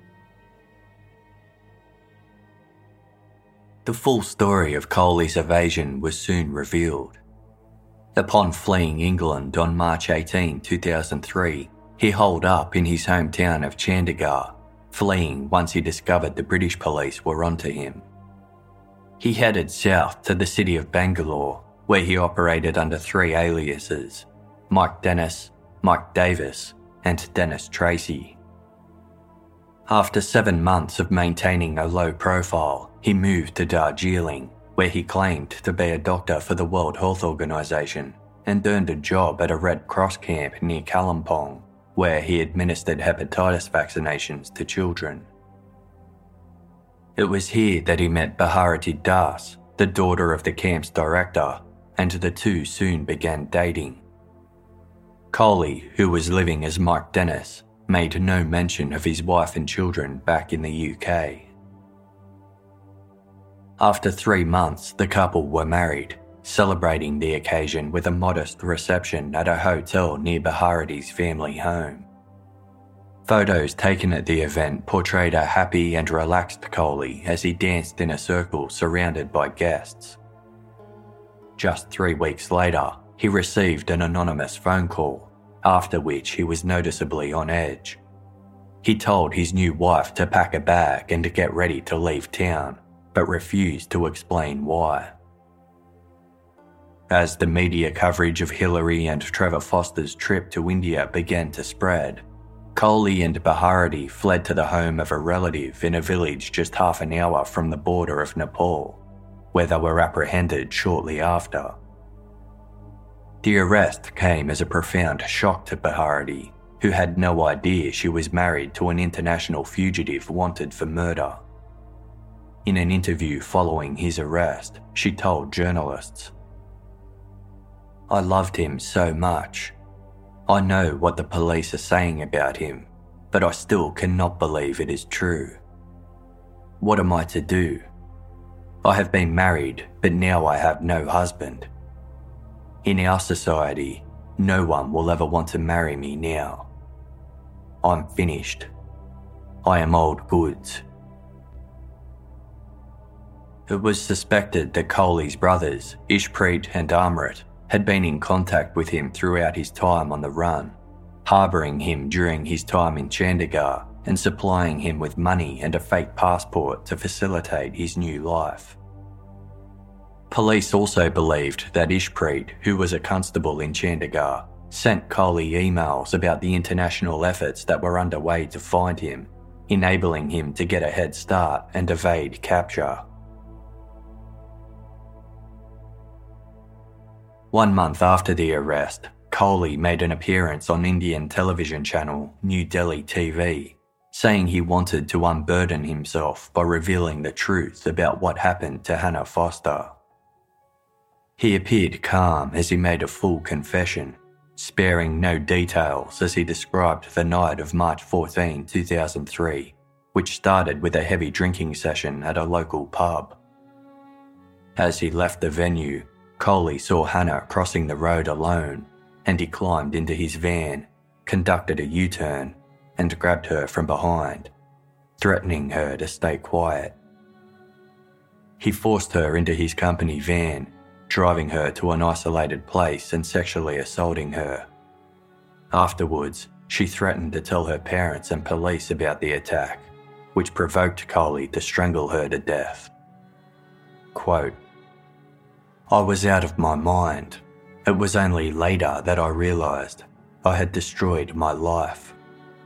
The full story of Kohli's evasion was soon revealed. Upon fleeing England on March eighteenth, two thousand three, he holed up in his hometown of Chandigarh, fleeing once he discovered the British police were onto him. He headed south to the city of Bangalore, where he operated under three aliases: Mike Dennis, Mike Davis, and Dennis Tracy. After seven months of maintaining a low profile, he moved to Darjeeling, where he claimed to be a doctor for the World Health Organization, and earned a job at a Red Cross camp near Kalimpong, where he administered hepatitis vaccinations to children. It was here that he met Bharati Das, the daughter of the camp's director, and the two soon began dating. Kohli, who was living as Mike Dennis, made no mention of his wife and children back in the U K. After three months, the couple were married, celebrating the occasion with a modest reception at a hotel near Bharati's family home. Photos taken at the event portrayed a happy and relaxed Kohli as he danced in a circle surrounded by guests. Just three weeks later, he received an anonymous phone call, after which he was noticeably on edge. He told his new wife to pack a bag and to get ready to leave town, but refused to explain why. As the media coverage of Hillary and Trevor Foster's trip to India began to spread, Kohli and Bharati fled to the home of a relative in a village just half an hour from the border of Nepal, where they were apprehended shortly after. The arrest came as a profound shock to Bharati, who had no idea she was married to an international fugitive wanted for murder. In an interview following his arrest, she told journalists, "I loved him so much. I know what the police are saying about him, but I still cannot believe it is true. What am I to do? I have been married, but now I have no husband. In our society, no one will ever want to marry me now. I'm finished. I am old goods." It was suspected that Kohli's brothers, Ishpreet and Amrit, had been in contact with him throughout his time on the run, harbouring him during his time in Chandigarh and supplying him with money and a fake passport to facilitate his new life. Police also believed that Ishpreet, who was a constable in Chandigarh, sent Kohli emails about the international efforts that were underway to find him, enabling him to get a head start and evade capture. One month after the arrest, Kohli made an appearance on Indian television channel New Delhi T V, saying he wanted to unburden himself by revealing the truth about what happened to Hannah Foster. He appeared calm as he made a full confession, sparing no details as he described the night of March fourteenth, two thousand three, which started with a heavy drinking session at a local pub. As he left the venue, Kohli saw Hannah crossing the road alone, and he climbed into his van, conducted a U-turn, and grabbed her from behind, threatening her to stay quiet. He forced her into his company van, driving her to an isolated place and sexually assaulting her. Afterwards, she threatened to tell her parents and police about the attack, which provoked Kohli to strangle her to death. Quote, I was out of my mind. It was only later that I realised I had destroyed my life.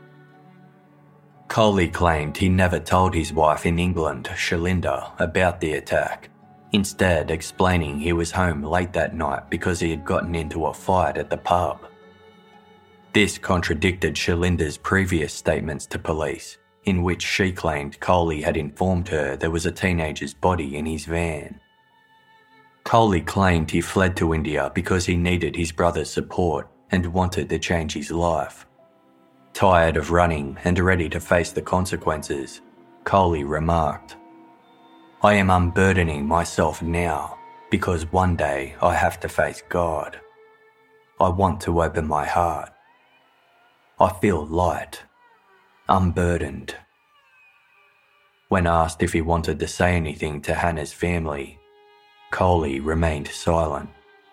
Coley claimed he never told his wife in England, Shalinda, about the attack, instead explaining he was home late that night because he had gotten into a fight at the pub. This contradicted Shalinda's previous statements to police, in which she claimed Coley had informed her there was a teenager's body in his van. Coley claimed he fled to India because he needed his brother's support and wanted to change his life. Tired of running and ready to face the consequences, Coley remarked, "I am unburdening myself now because one day I have to face God. I want to open my heart. I feel light, unburdened." When asked if he wanted to say anything to Hannah's family, Coley remained silent.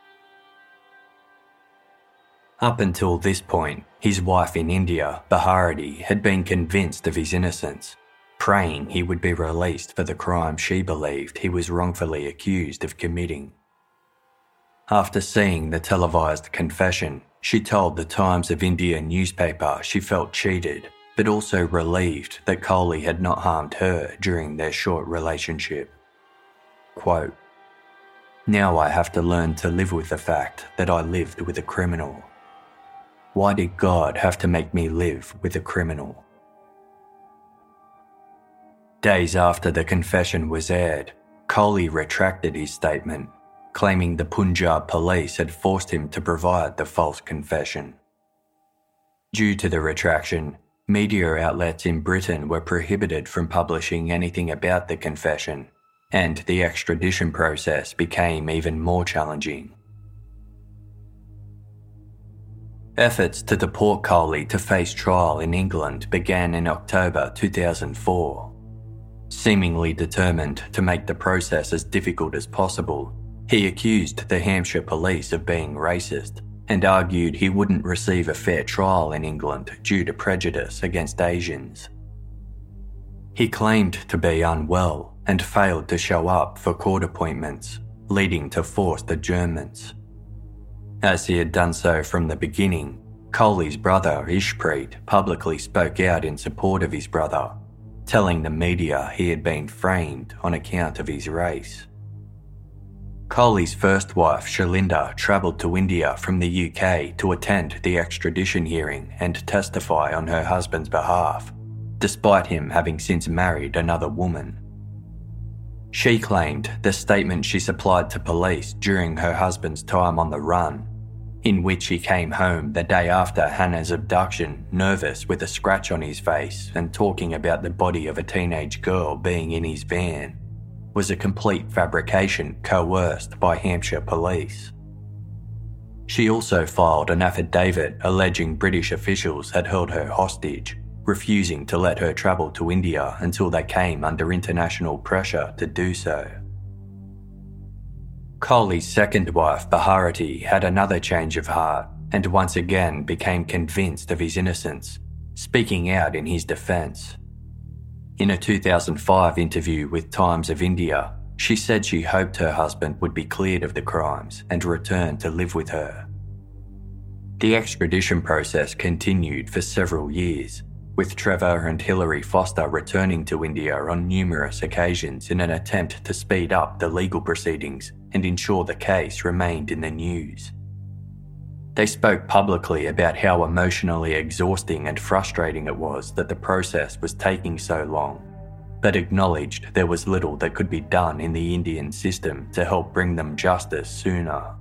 Up until this point, his wife in India, Bharati, had been convinced of his innocence, praying he would be released for the crime she believed he was wrongfully accused of committing. After seeing the televised confession, she told the Times of India newspaper she felt cheated, but also relieved that Coley had not harmed her during their short relationship. Quote, "Now I have to learn to live with the fact that I lived with a criminal. Why did God have to make me live with a criminal?" Days after the confession was aired, Coley retracted his statement, claiming the Punjab police had forced him to provide the false confession. Due to the retraction, media outlets in Britain were prohibited from publishing anything about the confession, and the extradition process became even more challenging. Efforts to deport Coley to face trial in England began in October two thousand four. Seemingly determined to make the process as difficult as possible, he accused the Hampshire police of being racist and argued he wouldn't receive a fair trial in England due to prejudice against Asians. He claimed to be unwell and failed to show up for court appointments, leading to forced adjournments. As he had done so from the beginning, Coley's brother Ishpreet publicly spoke out in support of his brother, telling the media he had been framed on account of his race. Coley's first wife, Shalinda, travelled to India from the U K to attend the extradition hearing and testify on her husband's behalf, despite him having since married another woman. She claimed the statement she supplied to police during her husband's time on the run, in which he came home the day after Hannah's abduction, nervous with a scratch on his face and talking about the body of a teenage girl being in his van, was a complete fabrication coerced by Hampshire police. She also filed an affidavit alleging British officials had held her hostage, refusing to let her travel to India until they came under international pressure to do so. Coley's second wife, Bharati, had another change of heart and once again became convinced of his innocence, speaking out in his defence. In a two thousand five interview with Times of India, she said she hoped her husband would be cleared of the crimes and return to live with her. The extradition process continued for several years, with Trevor and Hilary Foster returning to India on numerous occasions in an attempt to speed up the legal proceedings and ensure the case remained in the news. They spoke publicly about how emotionally exhausting and frustrating it was that the process was taking so long, but acknowledged there was little that could be done in the Indian system to help bring them justice sooner.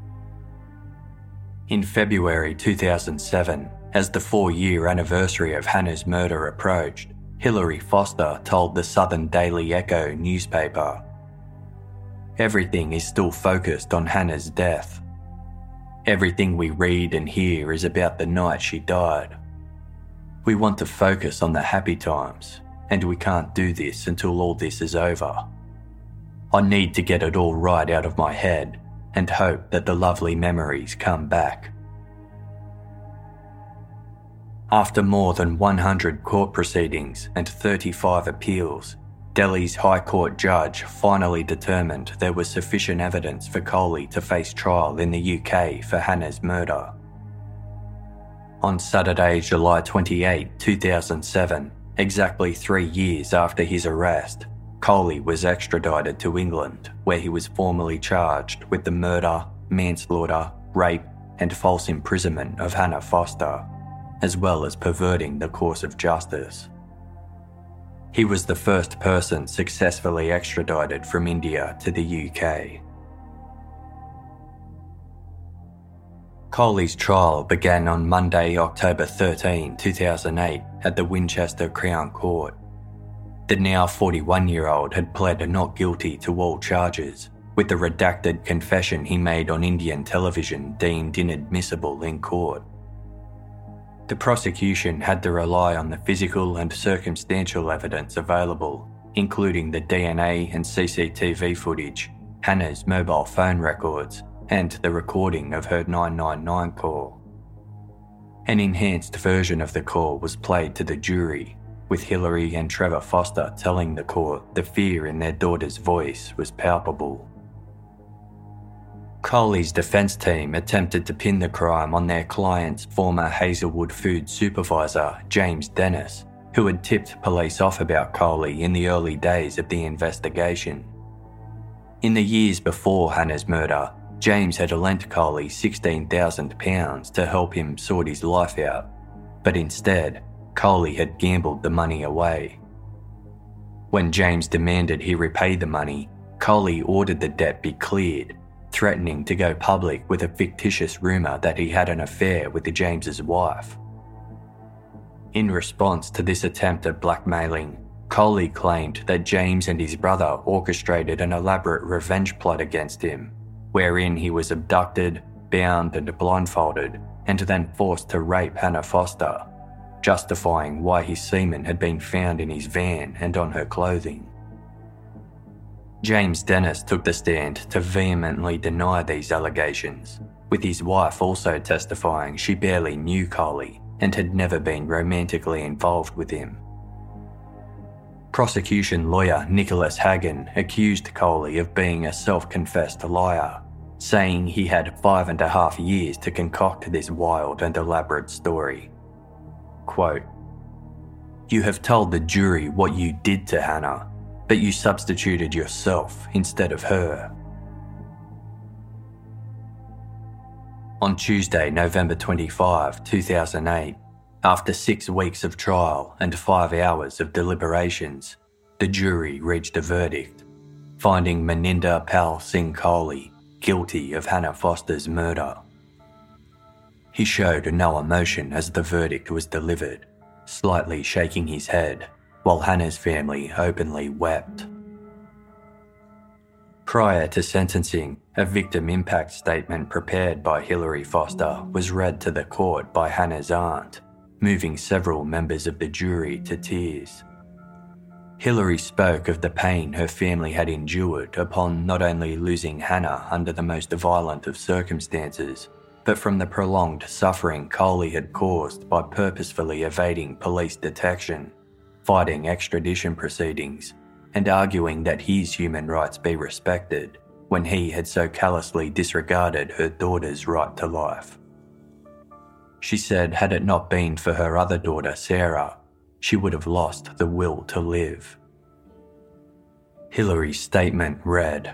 In February two thousand seven, as the four-year anniversary of Hannah's murder approached, Hilary Foster told the Southern Daily Echo newspaper, "Everything is still focused on Hannah's death. Everything we read and hear is about the night she died. We want to focus on the happy times, and we can't do this until all this is over. I need to get it all right out of my head and hope that the lovely memories come back." After more than one hundred court proceedings and thirty-five appeals, Delhi's High Court judge finally determined there was sufficient evidence for Kohli to face trial in the U K for Hannah's murder. On Saturday, July twenty-eighth, two thousand seven, exactly three years after his arrest, Kohli was extradited to England, where he was formally charged with the murder, manslaughter, rape, and false imprisonment of Hannah Foster, as well as perverting the course of justice. He was the first person successfully extradited from India to the U K. Kohli's trial began on Monday, October thirteenth, two thousand eight, at the Winchester Crown Court. The now forty-one-year-old had pled not guilty to all charges, with the redacted confession he made on Indian television deemed inadmissible in court. The prosecution had to rely on the physical and circumstantial evidence available, including the D N A and C C T V footage, Hannah's mobile phone records, and the recording of her nine nine nine call. An enhanced version of the call was played to the jury, with Hilary and Trevor Foster telling the court the fear in their daughter's voice was palpable. Kohli's defence team attempted to pin the crime on their client's former Hazelwood Food supervisor, James Dennis, who had tipped police off about Kohli in the early days of the investigation. In the years before Hannah's murder, James had lent Kohli sixteen thousand pounds to help him sort his life out, but instead, Kohli had gambled the money away. When James demanded he repay the money, Kohli ordered the debt be cleared, threatening to go public with a fictitious rumour that he had an affair with James's wife. In response to this attempt at blackmailing, Kohli claimed that James and his brother orchestrated an elaborate revenge plot against him, wherein he was abducted, bound and blindfolded, and then forced to rape Hannah Foster, justifying why his semen had been found in his van and on her clothing. James Dennis took the stand to vehemently deny these allegations, with his wife also testifying she barely knew Kohli and had never been romantically involved with him. Prosecution lawyer Nicholas Hagan accused Kohli of being a self-confessed liar, saying he had five and a half years to concoct this wild and elaborate story. Quote, "You have told the jury what you did to Hannah, but you substituted yourself instead of her." On Tuesday, November twenty-fifth, two thousand eight, after six weeks of trial and five hours of deliberations, the jury reached a verdict, finding Maninder Pal Singh Kohli guilty of Hannah Foster's murder. He showed no emotion as the verdict was delivered, slightly shaking his head, while Hannah's family openly wept. Prior to sentencing, a victim impact statement prepared by Hilary Foster was read to the court by Hannah's aunt, moving several members of the jury to tears. Hilary spoke of the pain her family had endured upon not only losing Hannah under the most violent of circumstances, but from the prolonged suffering Kohli had caused by purposefully evading police detection, fighting extradition proceedings, and arguing that his human rights be respected when he had so callously disregarded her daughter's right to life. She said had it not been for her other daughter, Sarah, she would have lost the will to live. Hilary's statement read,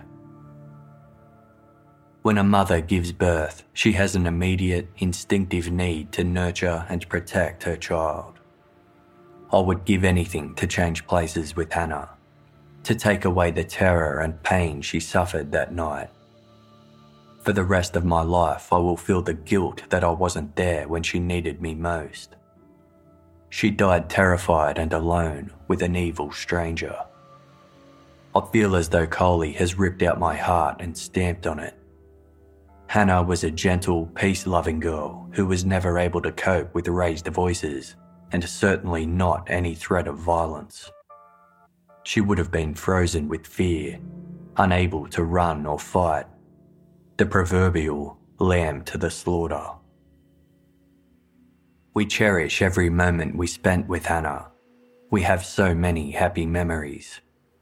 "When a mother gives birth, she has an immediate, instinctive need to nurture and protect her child. I would give anything to change places with Hannah, to take away the terror and pain she suffered that night. For the rest of my life, I will feel the guilt that I wasn't there when she needed me most. She died terrified and alone with an evil stranger. I feel as though Kohli has ripped out my heart and stamped on it. Hannah was a gentle, peace-loving girl who was never able to cope with raised voices, and certainly not any threat of violence. She would have been frozen with fear, unable to run or fight. The proverbial lamb to the slaughter. We cherish every moment we spent with Hannah. We have so many happy memories.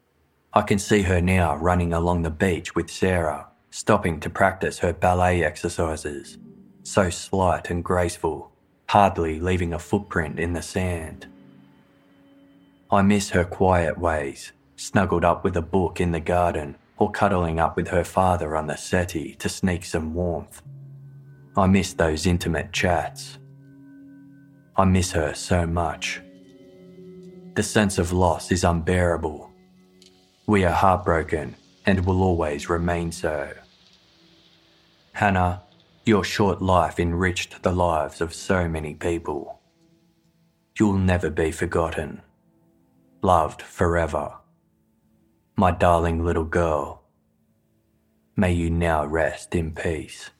I can see her now running along the beach with Sarah, stopping to practice her ballet exercises, so slight and graceful, hardly leaving a footprint in the sand. I miss her quiet ways, snuggled up with a book in the garden or cuddling up with her father on the settee to sneak some warmth. I miss those intimate chats. I miss her so much. The sense of loss is unbearable. We are heartbroken and will always remain so. Hannah, your short life enriched the lives of so many people. You'll never be forgotten. Loved forever. My darling little girl, may you now rest in peace.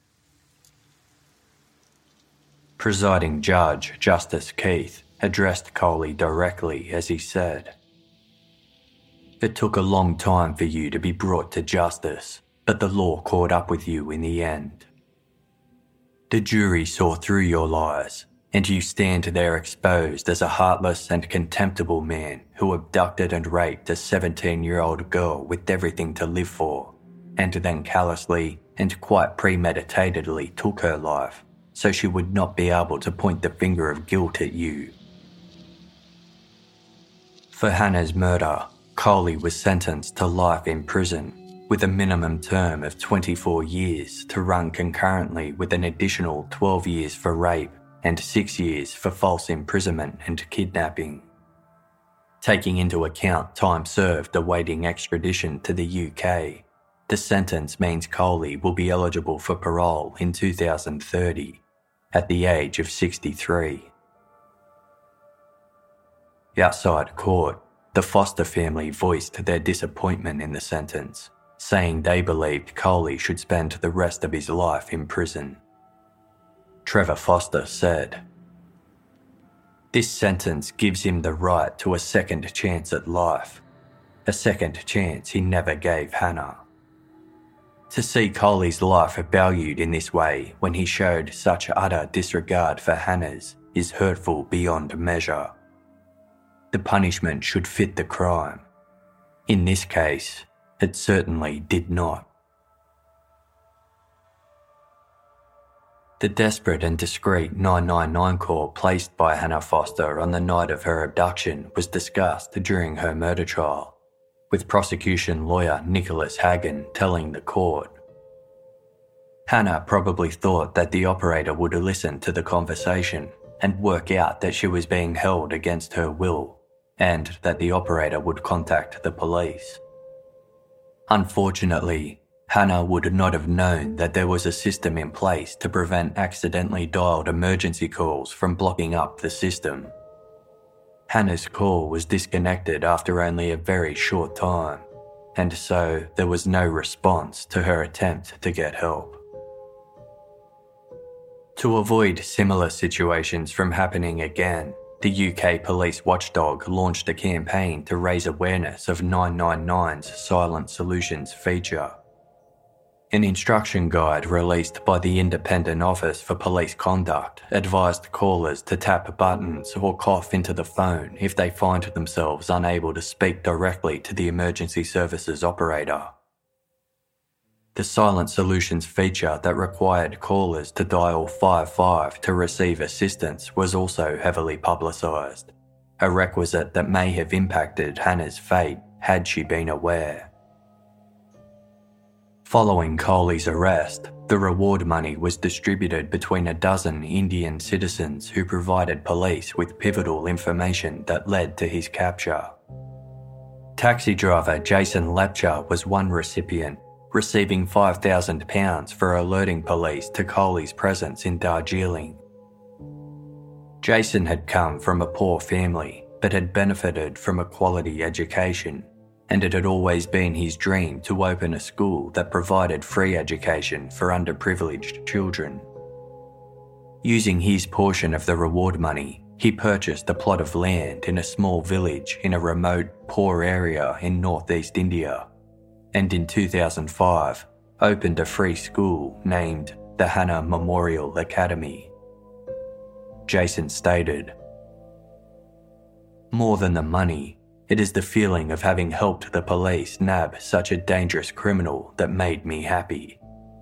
Presiding Judge Justice Keith addressed Coley directly as he said, "It took a long time for you to be brought to justice, but the law caught up with you in the end. The jury saw through your lies, and you stand there exposed as a heartless and contemptible man who abducted and raped a seventeen-year-old girl with everything to live for, and then callously and quite premeditatedly took her life so she would not be able to point the finger of guilt at you." For Hannah's murder, Coley was sentenced to life in prison, with a minimum term of twenty-four years to run concurrently with an additional twelve years for rape and six years for false imprisonment and kidnapping. Taking into account time served awaiting extradition to the U K, the sentence means Coley will be eligible for parole in two thousand thirty, at the age of sixty-three. Outside court, the Foster family voiced their disappointment in the sentence, saying they believed Coley should spend the rest of his life in prison. Trevor Foster said, "This sentence gives him the right to a second chance at life, a second chance he never gave Hannah. To see Coley's life valued in this way when he showed such utter disregard for Hannah's is hurtful beyond measure. The punishment should fit the crime. In this case, it certainly did not." The desperate and discreet nine nine nine call placed by Hannah Foster on the night of her abduction was discussed during her murder trial, with prosecution lawyer Nicholas Hagen telling the court, "Hannah probably thought that the operator would listen to the conversation and work out that she was being held against her will, and that the operator would contact the police. Unfortunately, Hannah would not have known that there was a system in place to prevent accidentally dialed emergency calls from blocking up the system. Hannah's call was disconnected after only a very short time, and so there was no response to her attempt to get help." To avoid similar situations from happening again, the U K police watchdog launched a campaign to raise awareness of nine nine nine's Silent Solutions feature. An instruction guide released by the Independent Office for Police Conduct advised callers to tap buttons or cough into the phone if they find themselves unable to speak directly to the emergency services operator. The Silent Solutions feature that required callers to dial five five to receive assistance was also heavily publicised, a requisite that may have impacted Hannah's fate had she been aware. Following Coley's arrest, the reward money was distributed between a dozen Indian citizens who provided police with pivotal information that led to his capture. Taxi driver Jason Lepcha was one recipient, receiving five thousand pounds for alerting police to Coley's presence in Darjeeling. Jason had come from a poor family but had benefited from a quality education, and it had always been his dream to open a school that provided free education for underprivileged children. Using his portion of the reward money, he purchased a plot of land in a small village in a remote, poor area in northeast India, and in two thousand five opened a free school named the Hannah Memorial Academy. Jason stated, "More than the money, It is the feeling of having helped the police nab such a dangerous criminal that made me happy.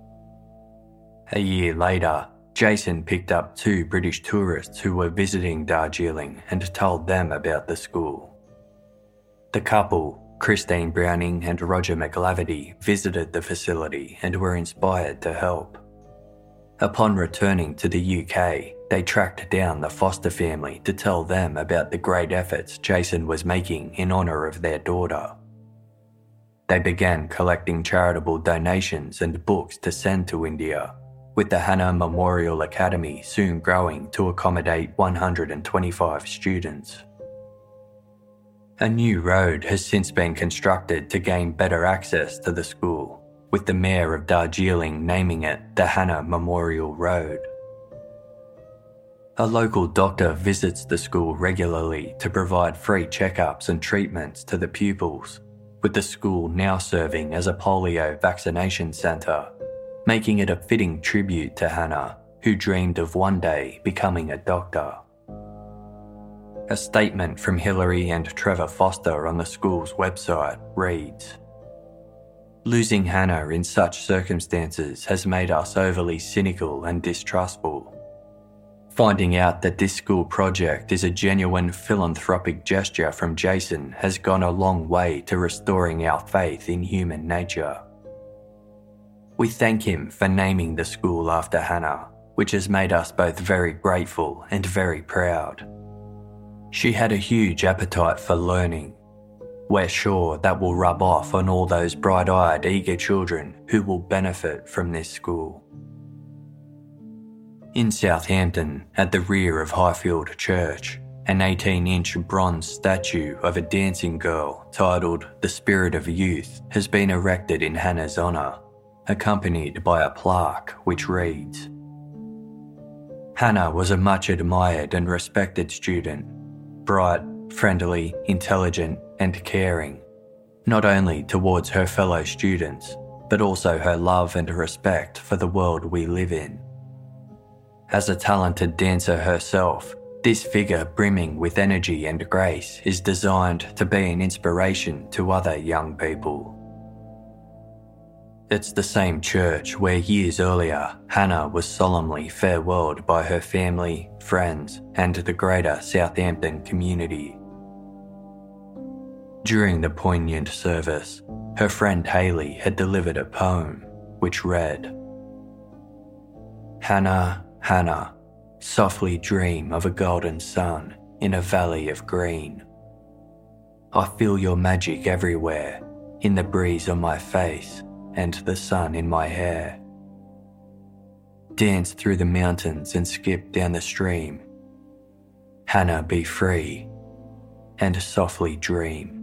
A year later, Jason picked up two British tourists who were visiting Darjeeling and told them about the school. The couple, Christine Browning and Roger McLavity, visited the facility and were inspired to help. Upon returning to the U K, they tracked down the Foster family to tell them about the great efforts Jason was making in honour of their daughter. They began collecting charitable donations and books to send to India, with the Hannah Memorial Academy soon growing to accommodate one hundred twenty-five students. A new road has since been constructed to gain better access to the school, with the Mayor of Darjeeling naming it the Hannah Memorial Road. A local doctor visits the school regularly to provide free checkups and treatments to the pupils, with the school now serving as a polio vaccination centre, making it a fitting tribute to Hannah, who dreamed of one day becoming a doctor. A statement from Hilary and Trevor Foster on the school's website reads, "Losing Hannah in such circumstances has made us overly cynical and distrustful. Finding out that this school project is a genuine philanthropic gesture from Jason has gone a long way to restoring our faith in human nature. We thank him for naming the school after Hannah, which has made us both very grateful and very proud. She had a huge appetite for learning. We're sure that will rub off on all those bright-eyed, eager children who will benefit from this school." In Southampton, at the rear of Highfield Church, an eighteen-inch bronze statue of a dancing girl titled The Spirit of Youth has been erected in Hannah's honour, accompanied by a plaque which reads, "Hannah was a much admired and respected student, bright, friendly, intelligent and caring, not only towards her fellow students, but also her love and respect for the world we live in. As a talented dancer herself, this figure brimming with energy and grace is designed to be an inspiration to other young people." It's the same church where years earlier Hannah was solemnly farewelled by her family, friends and the greater Southampton community. During the poignant service, her friend Hayley had delivered a poem which read, "Hannah, Hannah, softly dream of a golden sun in a valley of green. I feel your magic everywhere, in the breeze on my face and the sun in my hair. Dance through the mountains and skip down the stream. Hannah, be free and softly dream."